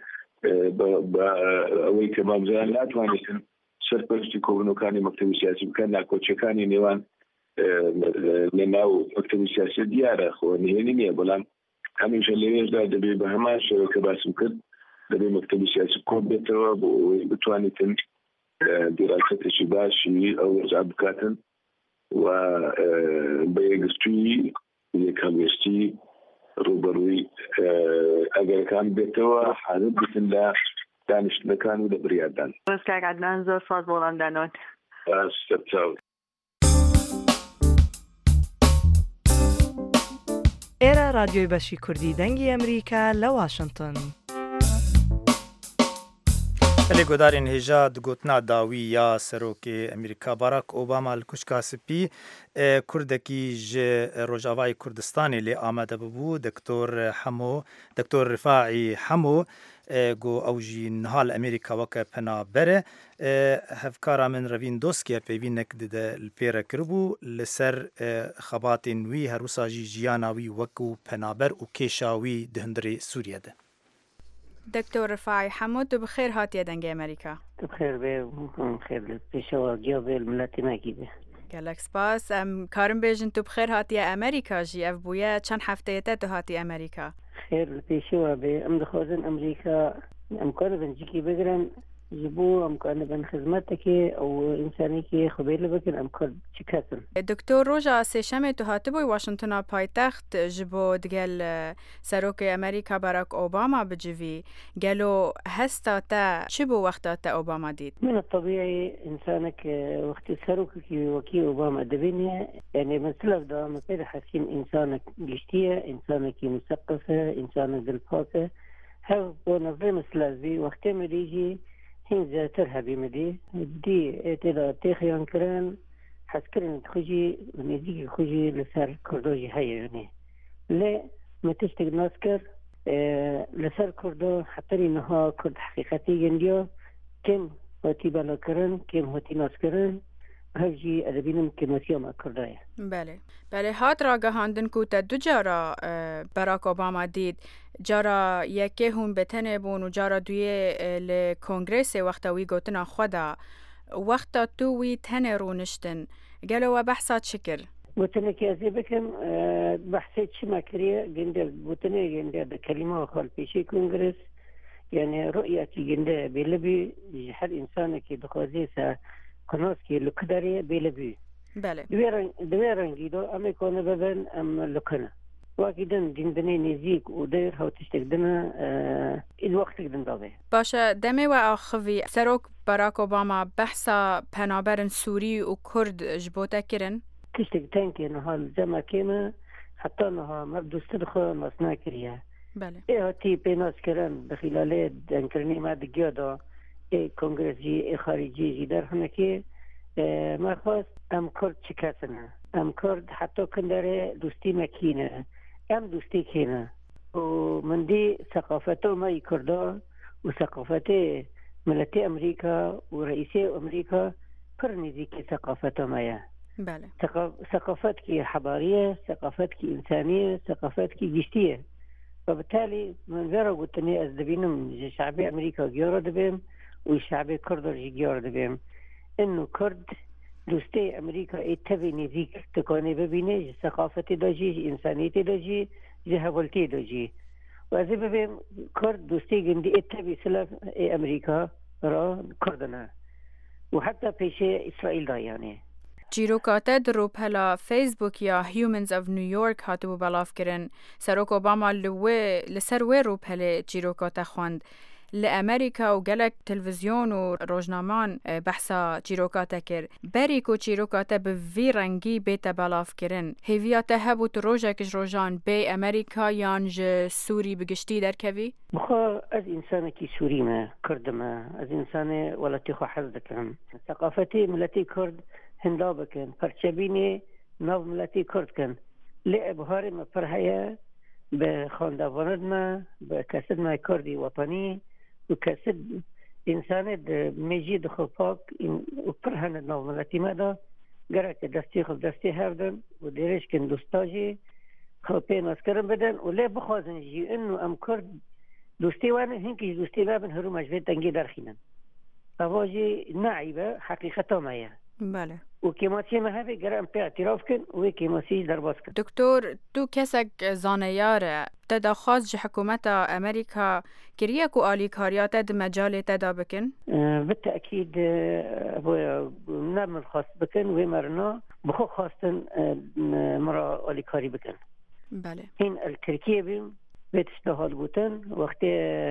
S14: ئەوەی کە مامزیان ناتوانێتن سەرپەرستی کۆبنەوەکانی مەکتەبی سیاسی بکەن ناکۆچیەکانی نێوان لە ناو مەکتەبی سیاسی دیارە خۆ نهێنی نییە بەڵام هەمیشە لەوێشدا دەبێت بە هەمان شێوە کە باسم کرد دەبێت مەکتەبی سیاسی کۆ بێتەوە بۆ ئەوەی بتوانێتن دیراسەتێکی باشی ئەو وەرزا بکاتن و بە یەکگرتووی یەکهەڵوێستی ڕوبەڕووی ئەگەرەکان بێتەوە حاضر بکەن لە دانیشتنەکان و لە بڕیاردان.
S13: ڕستکاک عەدنان زۆر سپاس بۆ وەڵامدانەوەت.
S15: ئێرە رادیۆی بەشی کوردی دەنگی ئەمریکا لە واشنگتن.
S2: لێ گۆدارên hêja digotna dawî ya Serokê Amerîka Barack Obama li Kuşka Spî Kurdekî ji Rojavayê Kurdistanê lê amade bibû Doktor Rifaî Hemo got ew jî niha li Amerîka weke penaber e hevkara min Revîn Doskiye peyvînek dide li pê re kiribû li ser xebatên wî her wisa jî jiyana wî wekû penaber û kêşa wî di hundirê Sûriyê de.
S16: دکتور رفاعی حمود تو بخیر هاتیه دنگ امریکا
S17: بخیر به خیر پیشوا گیا به ملت نگیبه
S16: گلک سپاس کارم بیجن تو بخیر هاتیه امریکا جی اف بویا چند هفته تو هاتی امریکا
S17: خیر پیشوا به دخوازن امریکا امکان بنجیکی بگرن جبو امکان بن خدمتك او انسانيكي خبير لبكن امكان چكاتن
S16: دكتور روجا سيشمه تو هاتبوي واشنطن پایتخت جبو دگل سروک امریکا باراک اوباما بجوي قالوا هستا تا شبو وقتا تا اوباما ديد
S17: من الطبيعي انسانك وقت سروكك وكي اوباما دبنيا يعني مثلا دا مثلا حسين انسانك جشتيه انسانك مثقفه انسانك دلفاكه هاو بونظم سلازي وقت مريجي هنزا ترهبي مدي دي اتلا تيخيان كران حسكرن تخجي ونزيكي خجي لسر كردوجي هاي يعني لا ما تشتغل ناسكر لسر كردو حتى انها كرد حقيقتي جنديو كم هاتي بالا كرن كم هاتي ناسكرن هفجي ادبينم كماتيوم كردايا
S16: بله هات را گهاندن کو تا دو جارا باراک اوباما دید جارا یکی هم بتنه بون و جارا دوی لکنگرس وقتا وی گوتنا خدا وقتا تو وی تنه رو نشتن گلو بحثات شکل
S17: بوتنه که ازی بکم بحثی چی مکریه گنده بوتنه گنده ده کلمه خال پیشی کنگرس يعني رؤيتي جنده بلبي هر انسان كي دخوزي سا قناص كي لقدري بلبي
S16: بله
S17: دويران جيدو أما يكون ببن أم لقنا واكيدن جندني نزيك ودير هاو تشتغدنا الوقت جدن ضابه
S16: باشا دمي وآخوي سروك باراك أوباما بحثا پنابرن سوري و كرد جبوتا كرن
S17: تشتغتان كي نهال زما كيما حتى نها مبدو استدخو مصنع كريا
S16: بله
S17: ايه هاتي بيناس كرن بخلال دنكرني ما دقيادا ايه كونغرس جي ايه خارجي جي در هنكي ما خواست ام کرد چکتنه ام کرد حتی کندره دوستی مکینه ام دوستی کینه و من دی ثقافته ما کرده و ثقافت ملت امریکا و رئیس امریکا پر نزدیک ثقافت ما
S16: بله
S17: ثقافت کی حضاریه ثقافت کی انسانیه ثقافت کی گشتیه وبالتالي من فيرا قلتني أزدبينم شعبي أمريكا جيورا دبيم وشعبي كردر جيورا دبيم إنه كرد دوستي أمريكا اتبي نزيك تكوني ببيني ثقافتي داجي إنسانيتي داجي جهولتي داجي وأزي ببيم كرد دوستي جندي اتبي سلف أمريكا را كردنا وحتى بيشي إسرائيل دا يعني
S16: چیروکاته دروب هلا فیسبوک یا هیومنز of نیویورک هاتو بلاف کرن سروک اوباما لسر وی روب هلا چیروکاته خواند لأمریکا و گلک تلویزیون و روزنامان بحثا چیروکاته کر بریکو چیروکاته به وی رنگی بیت بلاف کرن هیویاته هبوت روژکش روژان بی امریکا یانج سوری بگشتی در کوی؟
S17: بخوا از انسان کی سوری ما کرد ما از انسان ولتی خو حز دکم ثقافتي ملتی کرد هندا بکن پرچبینی نو ملتی کرد کن لعبهاری ما پرهیا به خاندوانت ما به کسد ما کردی وطنی و کسد انسان میجی دخل پاک و پرهند نو ملتی ما دا گره که دستی خود دستی هردن و دیرش کن دوستاجی خود پین اسکرم بدن و لی بخوازن جی انو ام کرد دوستی وانه هنکیش دوستی بابن هرو مجوید تنگی درخینن اواجی نعیبه حقیقتا مایه
S16: بله
S17: و کیماتی ما هفه گرم پی اعتراف کن و کیماتی در باز کن
S16: دکتور تو کسک زانیاره تداخواست حکومت امریکا کریه کو آلی کاریات د مجال تدا بکن؟
S17: بالتأكيد نعمل خاص بكن ومرنا بخو خاصن مرا آلی کاری بکن
S16: بله
S17: این الترکیه بیم بيت اشتغل بوتن وقت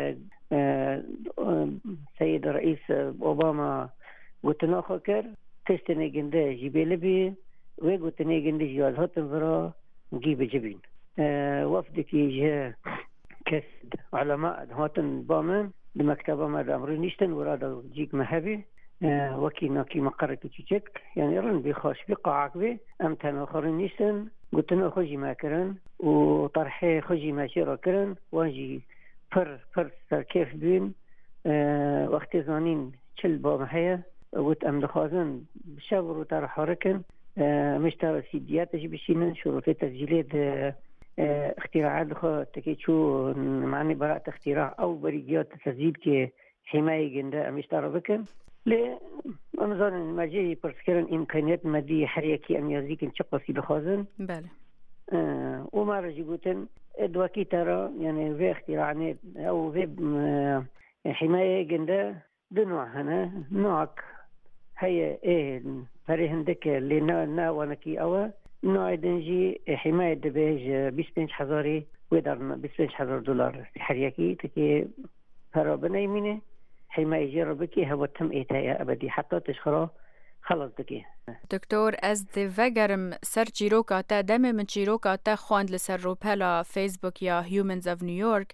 S17: سيد رئيس اوباما قلتنا خكر تستنى جنده جبيل بي وقلتنا جنده جواز هاتن فرا نجيب جبين وفدك يجي كسد علماء هاتن بامن بمكتبه ما دامرو نيشتن ورادا جيك مهبي وكي ناكي مقرك تشيك يعني رن بخاش بقاعك بي امتن اخرين نيشتن قلتنا خوجي ما كرن وطرحي خوجي ما شيرا كرن واجي فر كيف بين وقت زانين چل بام هيا قلت ام دخازن بشاور وطرح ركن مشترى سيدياتش بشينن شروط تسجيلات اختراعات خو تكيتشو معني براءة اختراع او بريقيات تسجيل كي حماية جندا مشترى بكن ل امازون الماجي برسكرن امكانيات مادية حريكي ام يزيكن شقصي دخازن
S16: بله
S17: وما رجعوتن ادواكي ترى يعني في اختراعات او في حماية جندا دنوع هنا نوعك هي ايه فريهندك اللي نا ونكي اوا نوع دنجي حماية دبيج 25,000 ويدر 25,000 دولار حريكي تكي فرابنا يمينه حماية جربكي هو تم ايتايا ابدي حتى تشخرا خلص دكي
S16: دكتور از دی وگرم سر چیروکا تا دم من چیروکا تا خواند لسر روپلا فیسبوک یا هیومنز of نیویورک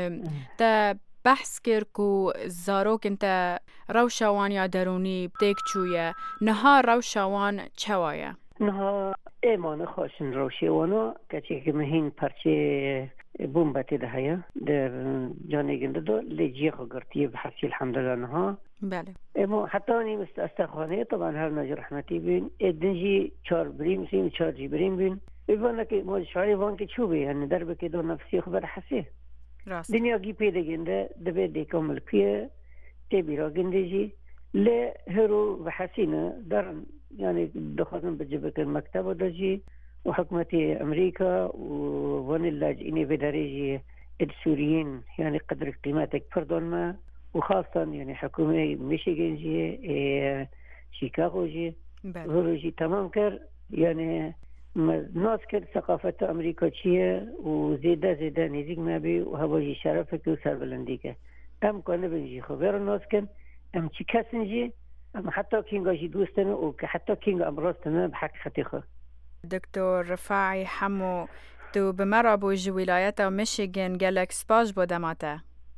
S16: تا بحث کر کو زاروک انت روشوان یا درونی بتیک چویه نها روشوان چوایا
S17: نها ایمان خوشن روشوانو کچی که مهین پرچه بومبتی ده هیا در جانی گنده دو لیجی خو گرتیه بحثی الحمدلله نها
S16: بله
S17: اما حتی نی استخوانه طبعا هر نجر رحمتی بین ادنجی 4 بریم سیم 4 جی بریم بین بيبان که موج شعری وان که چوبه یعنی در بکی دو نفسی خبر حسی
S16: راست
S17: دنیا گی پیدا گنده دبی دیکامل کیه تبی را گنده جی ل هرو بحسینه در يعني دخلنا بجبك المكتب دجي وحكومة أمريكا وون اللاجئين بدرجة السوريين يعني قدر قيمتك فردون ما وخاصة يعني حكومة ميشيغان جي شيكاغو جي هروجي تمام كر يعني ناس كر ثقافة أمريكا تشيه وزيدا نزيق ما بي وهواجي شرفك وسر بلنديك أم كنا بنجي خبر الناس كن أم تشكاسن جي أم حتى كينغا جي دوستنا وحتى كينغا أمراستنا بحق خطيخة
S16: دكتور رفاعي حمو تو بمرة بوج ولاية ميشيغان قالك سباش بودماتا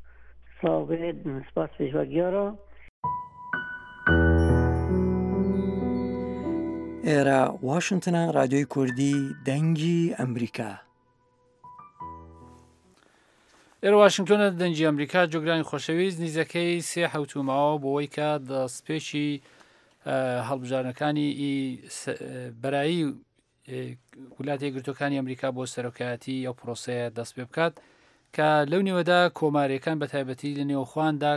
S17: صابد سباس في جواجيارا
S18: إيرا واشنطن راديو كردي دنجي أمريكا
S1: ئێرە واشنگتۆنە دەنجی ئەمریکا جۆگرانی خۆشەویست نیزەکەی سێ حوتوماوە بۆەوەی کە دەستپێکی هەڵبژارنەکانی بەرایی وڵاتی یەکگرتووەکانی ئەمریکا بۆ سەرۆکایەتی ئەو پرۆسەیە دەست پێ بکات کە لەو نێوەدا کۆماریەکان بە تایبەتی لە نێوخوااندا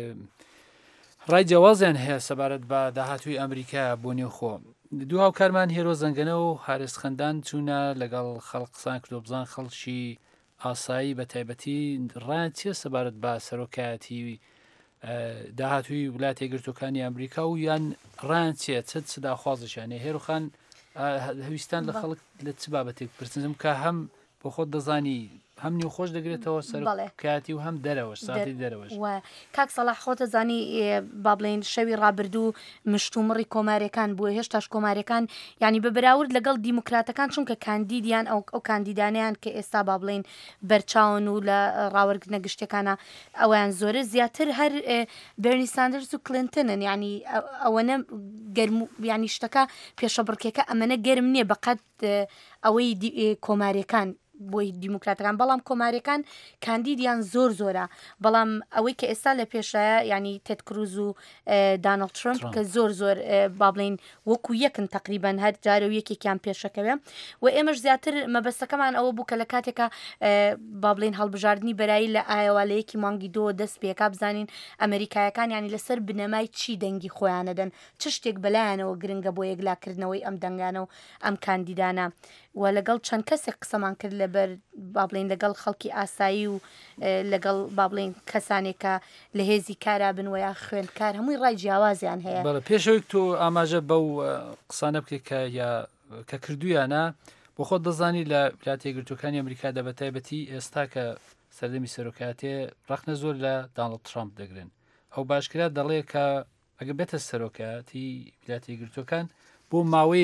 S1: ڕای جیاوازیان هەیە سەبارەت بە داهاتووی ئەمریکا بۆ نێوخۆ. دوو هاوکارمان هێرۆ زەنگەنە و هارس خەندان چوونە لەگەڵ خەڵق قسان کردو بزان خەڵکی ئاسایی بە تایبەتی ڕیان چیە سەبارەت بە سەرۆکایەتی داهاتووی وڵاتی یەکگرتوەکانی ئەمریکا و یان ڕیان چیە چ داخوازشانێ. هێروخان هەویستان لە خەڵک لە چ بابەتێک پرسنم کە هەم بۆ خۆت دەزانی هەم نیو خۆش دەگرێتەوە سەرکاتی و هەم دەرەوە ساتی دەرەوەش.
S19: کاک سەڵاح خۆتە زانی با بڵێن شەوی ڕابردوو مشتومڕی کۆمارەکان بووە هێشتاش کۆمارەکان ینی بە بەراورد لەگەڵ دیموکراتەکان چونکە کاندیدیان ئەو کاندیدانیان کە ئێستا با بڵێن بەرچاون و لە ڕاوەرگرتنە گشتەکانە ئەویان زۆرە زیاتر هەر بەرنی ساندرز و کلنتنن ینی ئەوەنە گەرم ینی شتەکە پێشە بڕکێکە ئەمەنە گەرم نییە بەقەت ئەوەی کۆمارەکان بۆی دیموکراتەکان بەڵام کۆمارەکان کاندیدیان زۆرە بەڵام ئەوەی کە ئێستا لە پێشایە ینی تێد کروز و دانەڵد ترمپ کە زۆر با بڵێن وەکو یەکن تقریبان هەر جارە و یەکێکیان پێشەکەوێ و ئێمەش زیاتر مەبەستەکەمان ئەوە بوو کە لە کاتێکە با بڵێن هەڵبژاردننی بەرایی لە ئایوالەیەکی مانگی دۆ دەست پێکا بزانین ئەمریکایەکان ینی لەسەر بنەمای چی دەنگی خۆیانەدەن چ شتێک بەلایەنەوە گرنگە بۆ یەکلاکردنەوەی ئەم دەنگانە و ئەم کاندیدانە و لەگەڵ چەند کەسێک قسەمان کرد لەبەر با بڵێن لەگەڵ خەڵکی ئاسایی و لەگەڵ با بڵێن کەسانێکە لە هێزی کارا بن و یا خوێندکار هەمووی ڕای جیاوازیان هەیە.
S1: بەڵێ پێشەوەی تۆ ئاماژە بەو قسانە بکەیت کە کردویانە بۆ خۆت دەزانی لە وڵاتە یەکگرتوەکانی ئەمریکا دەبە تایبەتی ئێستا کە سەردەمی سەرۆکاتێ ڕەخنە زۆر لە دانڵد ترامپ دەگرن. ئەو باشکرا دەڵێ کە ئەگە بێتە سەرۆکایەتی وڵاتە یەکگرتوەکان بۆ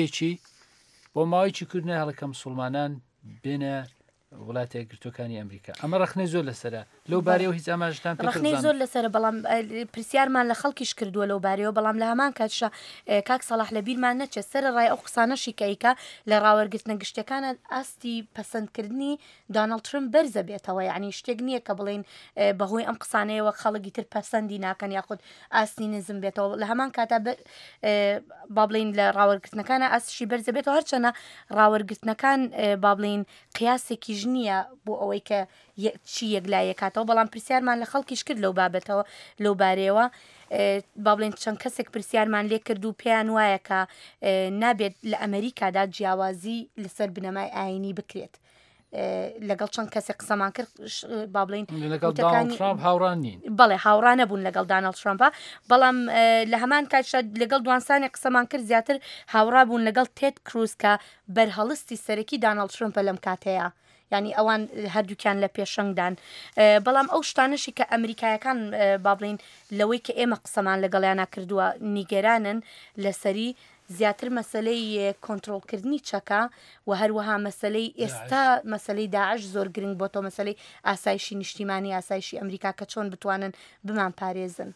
S1: ماوەیەکی کردنە هەڵەکە مسلمانان بێنە وڵاتە یەکگرتوەکانی ئەمریکا. ئەمە ڕخنەی زۆر لەسرە لەو بارەوە هیچ ئاماژتان
S19: ڕخنەی زۆر لەسرە بەڵام پرسیارمان لە خەڵکیش کردووە لەو بارەوە بەڵام لە هەمان کاتشە کاک سەڵاح لە بیرمان نەچێت سەر ڕای ئەو قسانەشی کەیکە لە ڕاوەرگرتنە گشتەکانە ئاستی پەسەندکردنی دانەڵد ترمپ بەرزە بێتەوە یعنی شتێک نییە کە بڵێن بەهۆی ئەم قسانەیەوە خەڵکی تر پەسەندی ناکەن یاخود ئاستی نزم بێتەوە لە هەمان کاتە با بڵین لە ڕاوەرگرتنەکانە ئاستشی بەرزە بێتەوە هەرچەنە ڕاوەرگرتنەکان با بڵین قیاسێکی ژنیە بۆ ئەوەی کە چی یەکلایەکاتەوە بەڵام پرسیارمان لە خەڵکیش کرد لەو بابەتەوە لەو بارەوە با بڵێن چەند کەسێک پرسیارمان لێ کرد و پێیان وایە کە نابێت لە ئەمریکادا جیاوازی لەسەر بنەمای ئاینی بکرێت. لەگەڵ چەند کەسێک قسەمان کرد با بڵین
S1: هاوڕان نین
S19: بەڵێ هاوڕانە بوون لەگەڵ دانەڵد ترامپە بەڵام لە هەمان کاتشە لەگەڵ دوانسانی قسەمان کرد زیاتر هاوڕا بوون لەگەڵ تێد کروز کە بەرهەڵستی سەرەکی دانەڵد ترامپە لەم کاتەیە ینی ئەوان هەردووکیان لە پێشنگدان بەڵام ئەو شتانشی کە ئەمریکایەکان با بڵین لەوەی کە ئێمە قسەمان لەگەڵیانە کردووە نیگەرانن لەسەری زیاتر مەسلەی کۆنتترۆلکردنی چەکە و هەروەها مەسلەی ئێستا مەسلەی داعش زۆر گرنگ بۆ تۆ مەسلەی ئاسایشی نیشتیمانی ئاسایشی ئەمریکا کە چۆن بتوانن بمان پارێزن.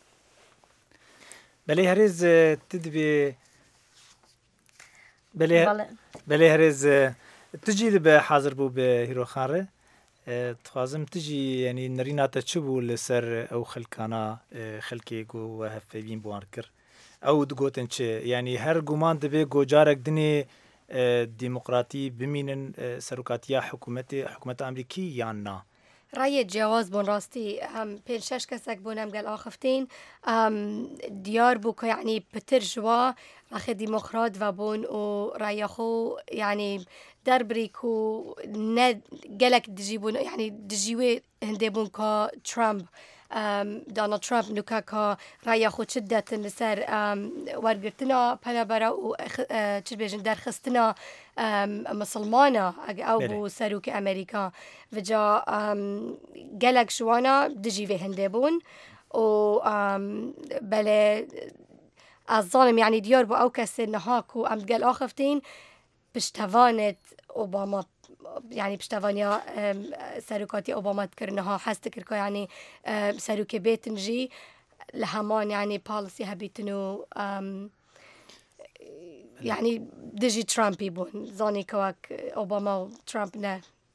S2: بەلێ هەرێز تدبێ بەلێ هەرێز تجی بە حاضر بوو بە هیرۆخانڕێ تخوازم تجی ینی نەریناتە چ بوو لەسەر ئەو خەلکانە خەلکێک و هەفەبین بوان کرد ئەو دگوتن چ ینی هەر گومان دەبێ گۆجارێک دنێ دیموقراتی بمینن سەرۆکاتیە حکوومەت ئەمریکی یان نا.
S9: ڕایە جیاواز بوون ڕاستی پێ 6 کەسێک بوون ئەم گەل ئاخفتین دیار بوو کە یعنی پتر ژوا ڕاخە دیموکرات و بوون و ڕایەخۆ یعنی دەربریک و گەلێک دژی بوون یعنی دژیوێ هەندێ بوون کە ترامپ دانالد ترامپ نوکە کە ڕایەخۆ چ دەتن لەسەر وەرگرتنە پەلەبەرە و چ بێژن دەرخستنە مسلمانە ئەگە ئەو بوو سەرۆکی ئەمریکا وجا گەلێک شوانە دژیوێ هەندێ بوون و بەلێ ئازانم یعنی دیار بوو ئەو کەسێ نەهاک و ئەم گەل ئاخفتین پشتەوانێت ئۆباما یعنی پشتەوانیا سەرۆکاتی ئۆباما کردنەها هەست کرد کە یعنی سەرۆکێ بێتن ژی لە هەمان یعنی پاڵسی هەبیتن و یعنی دژی ترامپی بوون زانی کەوەک ئۆباما و ترامپ نە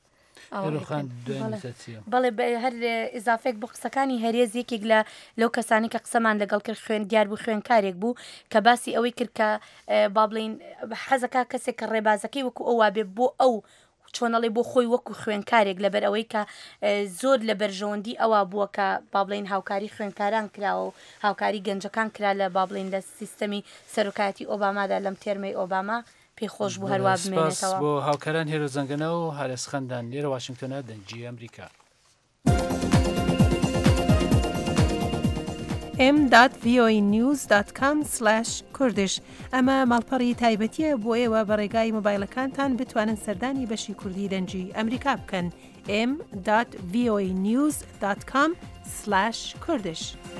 S19: بەڵێ هەر ئیزافێک بۆ قسەکانی هەرێز یەکێک لەو کەسانی کە قسەمان لەگەڵ کرد خوێن دیار بوو خوێنکارێک بوو کە باسی ئەوەی کرد کە با بڵین حەزەکە کەسێک کە ڕێبازەکەی وەکو ئەووا بێ بۆ ئەو چۆنەڵێ بۆ خۆی وەکو خوێنکارێک لەبەر ئەوەی کە زۆر لە بەرژەوەندی ئەوە بووە کە بابڵین هاوکاری خوێنکاران کراوە و هاوکاری گەنجەکان کرا لە بابڵین لە سیستەمی سەرۆکایەتی ئۆبامادا لەم تێرمەی ئۆباما پێی خۆش بوو هەروە بمێنێتەوە
S1: بۆ هاوکاران هێرۆزەنگەنە و هەرێسخەندان لێرە واشنگتۆنە دەنگی ئەمریکا.
S20: m.voanews.com/kurdish ئەمە ماڵپەڕی تایبەتیە بۆ ئێوە بە ڕێگای مۆبایلەکانتان بتوانن سەردانی بەشی کوردی دەنگی ئەمریکا بکەن. m.voanews.com/kurdish.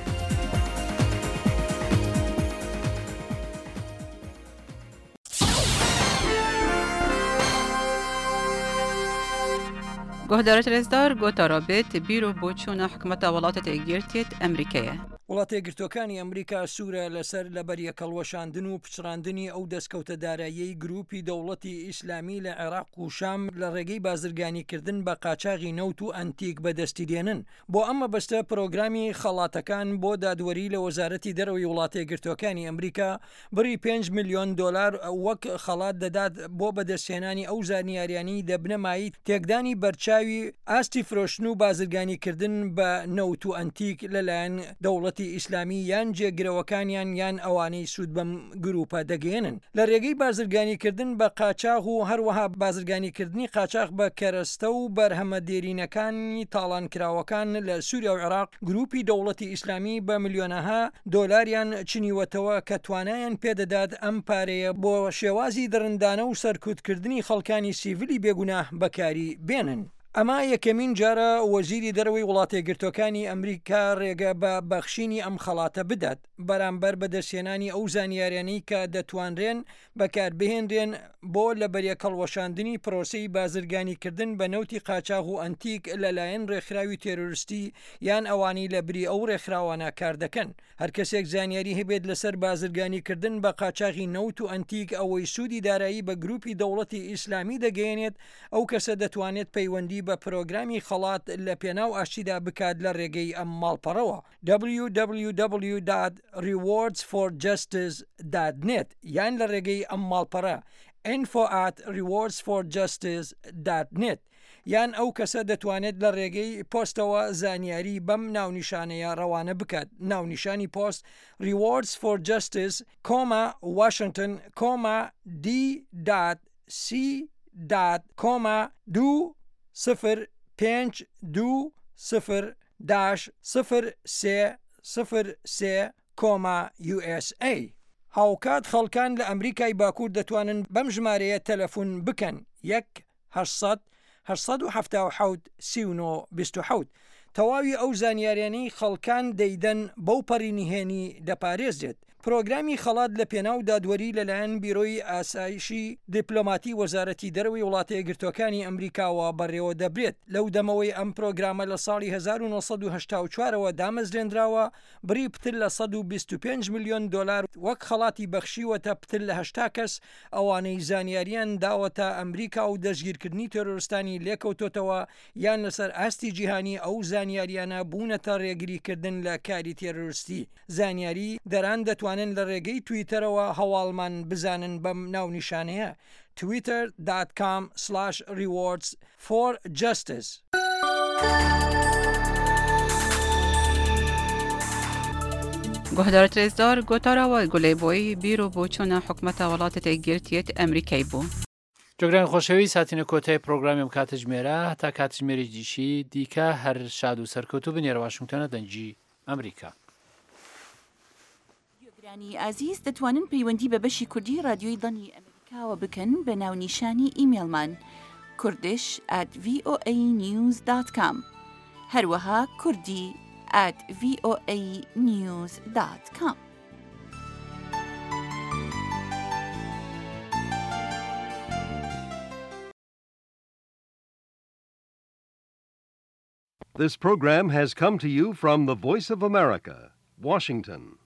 S21: گۆهدارە رێزدار گۆتارە بێت بیر و بۆچوونە حکومەتە وڵاتە تێگیرتێت ئەمریکایە.
S22: وڵاتە یەکگرتوەکانی ئەمریکا سوورە لەسەر لەبەریە کەڵوەشاندن و پچڕاندنی ئەو دەستکەوتە داراییەی گروپی دەوڵەتی ئیسلامی لە عێراق و شام لە ڕێگەی بازرگانیکردن بە قاچاغی نەوت و ئەنتیک بەدەستی دێنن. بۆ ئەمە بەستە پرۆگرامی خەڵاتەکان بۆ دادوەری لە وەزارەتی دەرەوەی وڵاتە یەکگرتوەکانی ئەمریکا بڕی 5 میلیۆن دلار وەک خەڵات دەدات بۆ بەدەستهێنانی ئەو زانیاریانی دەبنەمایی تێکدانی بەرچاوی ئاستی فرۆشتن و بازرگانیکردن بە نەوت و ئەنتیک لەلایەن دەوڵەت ئیسلامی یان جێگرەوەکانیان یان ئەوانەی سوود بەم گروپە دەگەێنن لە ڕێگەی بازرگانیکردن بە قاچاغ و هەروەها بازرگانیکردنی قاچاغ بە کەرەستە و بەرهەمە دێرینەکانی تاڵانکراوەکان لە سووریا و عێراق گروپی دەوڵەتی ئیسلامی بە میلیۆنەها دۆلاریان چنیوەتەوە کە توانایان پێدەدات ئەم پارەیە بۆ شێوازی دڕندانە و سەرکوتکردنی خەڵکانی سیڤیلی بێگوناه بەکاری بێنن. ئەمە یەکەمین جارە وەزیری دەرەوەی وڵاتە یەکگرتوەکانی ئەمریکا ڕێگە بە بەخشینی ئەم خەڵاتە بدات بەرامبەر بەدەستهێنانی ئەو زانیاریانەی کە دەتوانرێن بەکاربهێنرێن بۆ لەبەریە کەڵوەشاندنی پرۆسەی بازرگانیکردن بە نەوتی قاچاغ و ئەنتیک لەلایەن ڕێکخراوی تێرۆریستی یان ئەوانی لە بری ئەو ڕێکخراوانە کار دەکەن. هەر کەسێک زانیاری هەبێت لەسەر بازرگانیکردن بە قاچاغی نەوت و ئەنتیک ئەوەی سوودی دارایی بە گروپی دەوڵەتی ئیسلامی دەگەێنێت ئەو کەسە دەتوانێت پەیوەندی بە پرۆگرامی خەڵات لە پێناو ئاشتیدا بکات لە ڕێگەی ئەم ماڵپەڕەوە www.rewardsforjustice.net یان لە ڕێگەی ئەم ماڵپەڕە info@rewardsforjustice.net یان ئەو کەسە دەتوانێت لە ڕێگەی پۆستەوە زانیاری بەم ناونیشانەیە ڕەوانە بکات. ناونیشانی پۆست Rewards for Justice, Washington, D.C.-02-05-03-USA. هاوکات خەڵکان لە ئەمریکای باکوور دەتوانن بەم ژمارەیە تەلەفۆن بکەن 1-800-877-3927. تەواوی ئەو زانیاریانەی خەڵکان دەیدەن بەو پەڕی نهێنی دەپارێزێت. پرۆگرامی خەڵات لە پێناو دادوەری لەلایەن بیرۆی ئاسایشی دیپلۆماتی وەزارەتی دەرەوەی وڵاتە یەکگرتوەکانی ئەمریکاوە بەڕێوە دەبرێت. لەو دەمەوەی ئەم پرۆگرامە لە ساڵی 1984ەوە دامەزرێنراوە بڕی پتر لە 125 میلیۆن دلار وەک خەڵاتی بەخشیوەتە پتر لە 80 کەس ئەوانەی زانیاریان داوەتە ئەمریکا و دەستگیرکردنی تۆرۆریستانی لێکەوتۆتەوە یان لەسەر ئاستی جیهانی ئەو زانیاریانە بوونەتە ڕێگریکردن لە کاری تێرۆریستی. زانیاری دەران دەتوانن لە ڕێگەی تویتەرەوە هەواڵمان بزانن بەم ناونیشانەیە twitter.com/rewardsforjustice.
S21: گۆهدارە رێزدار گۆتارەوە گولەیبۆی بیر و بۆچوونە حکومەتە وڵاتە تێگیرتێت ئەمریکای بوو.
S1: جۆگران خۆشەوی ساتینە کۆتای پرۆگرامیم کاتژمێرە هەتا کاتژمێری دیشی دیکە هەر شاد و سەرکەوتو بنێرە واشنگتۆنە دەنگی ئەمریکا.
S23: گوێگرانی ئازیز دەتوانن پەیوەندی بە بەشی کوردی رادیۆی دڵی ئەمریکاوە بکەن بە ناونیشانی ئیمێلمان kurdish@voanews.com هەروەها kurdi@voanews.com.
S24: This program has come to you from the Voice of America, Washington.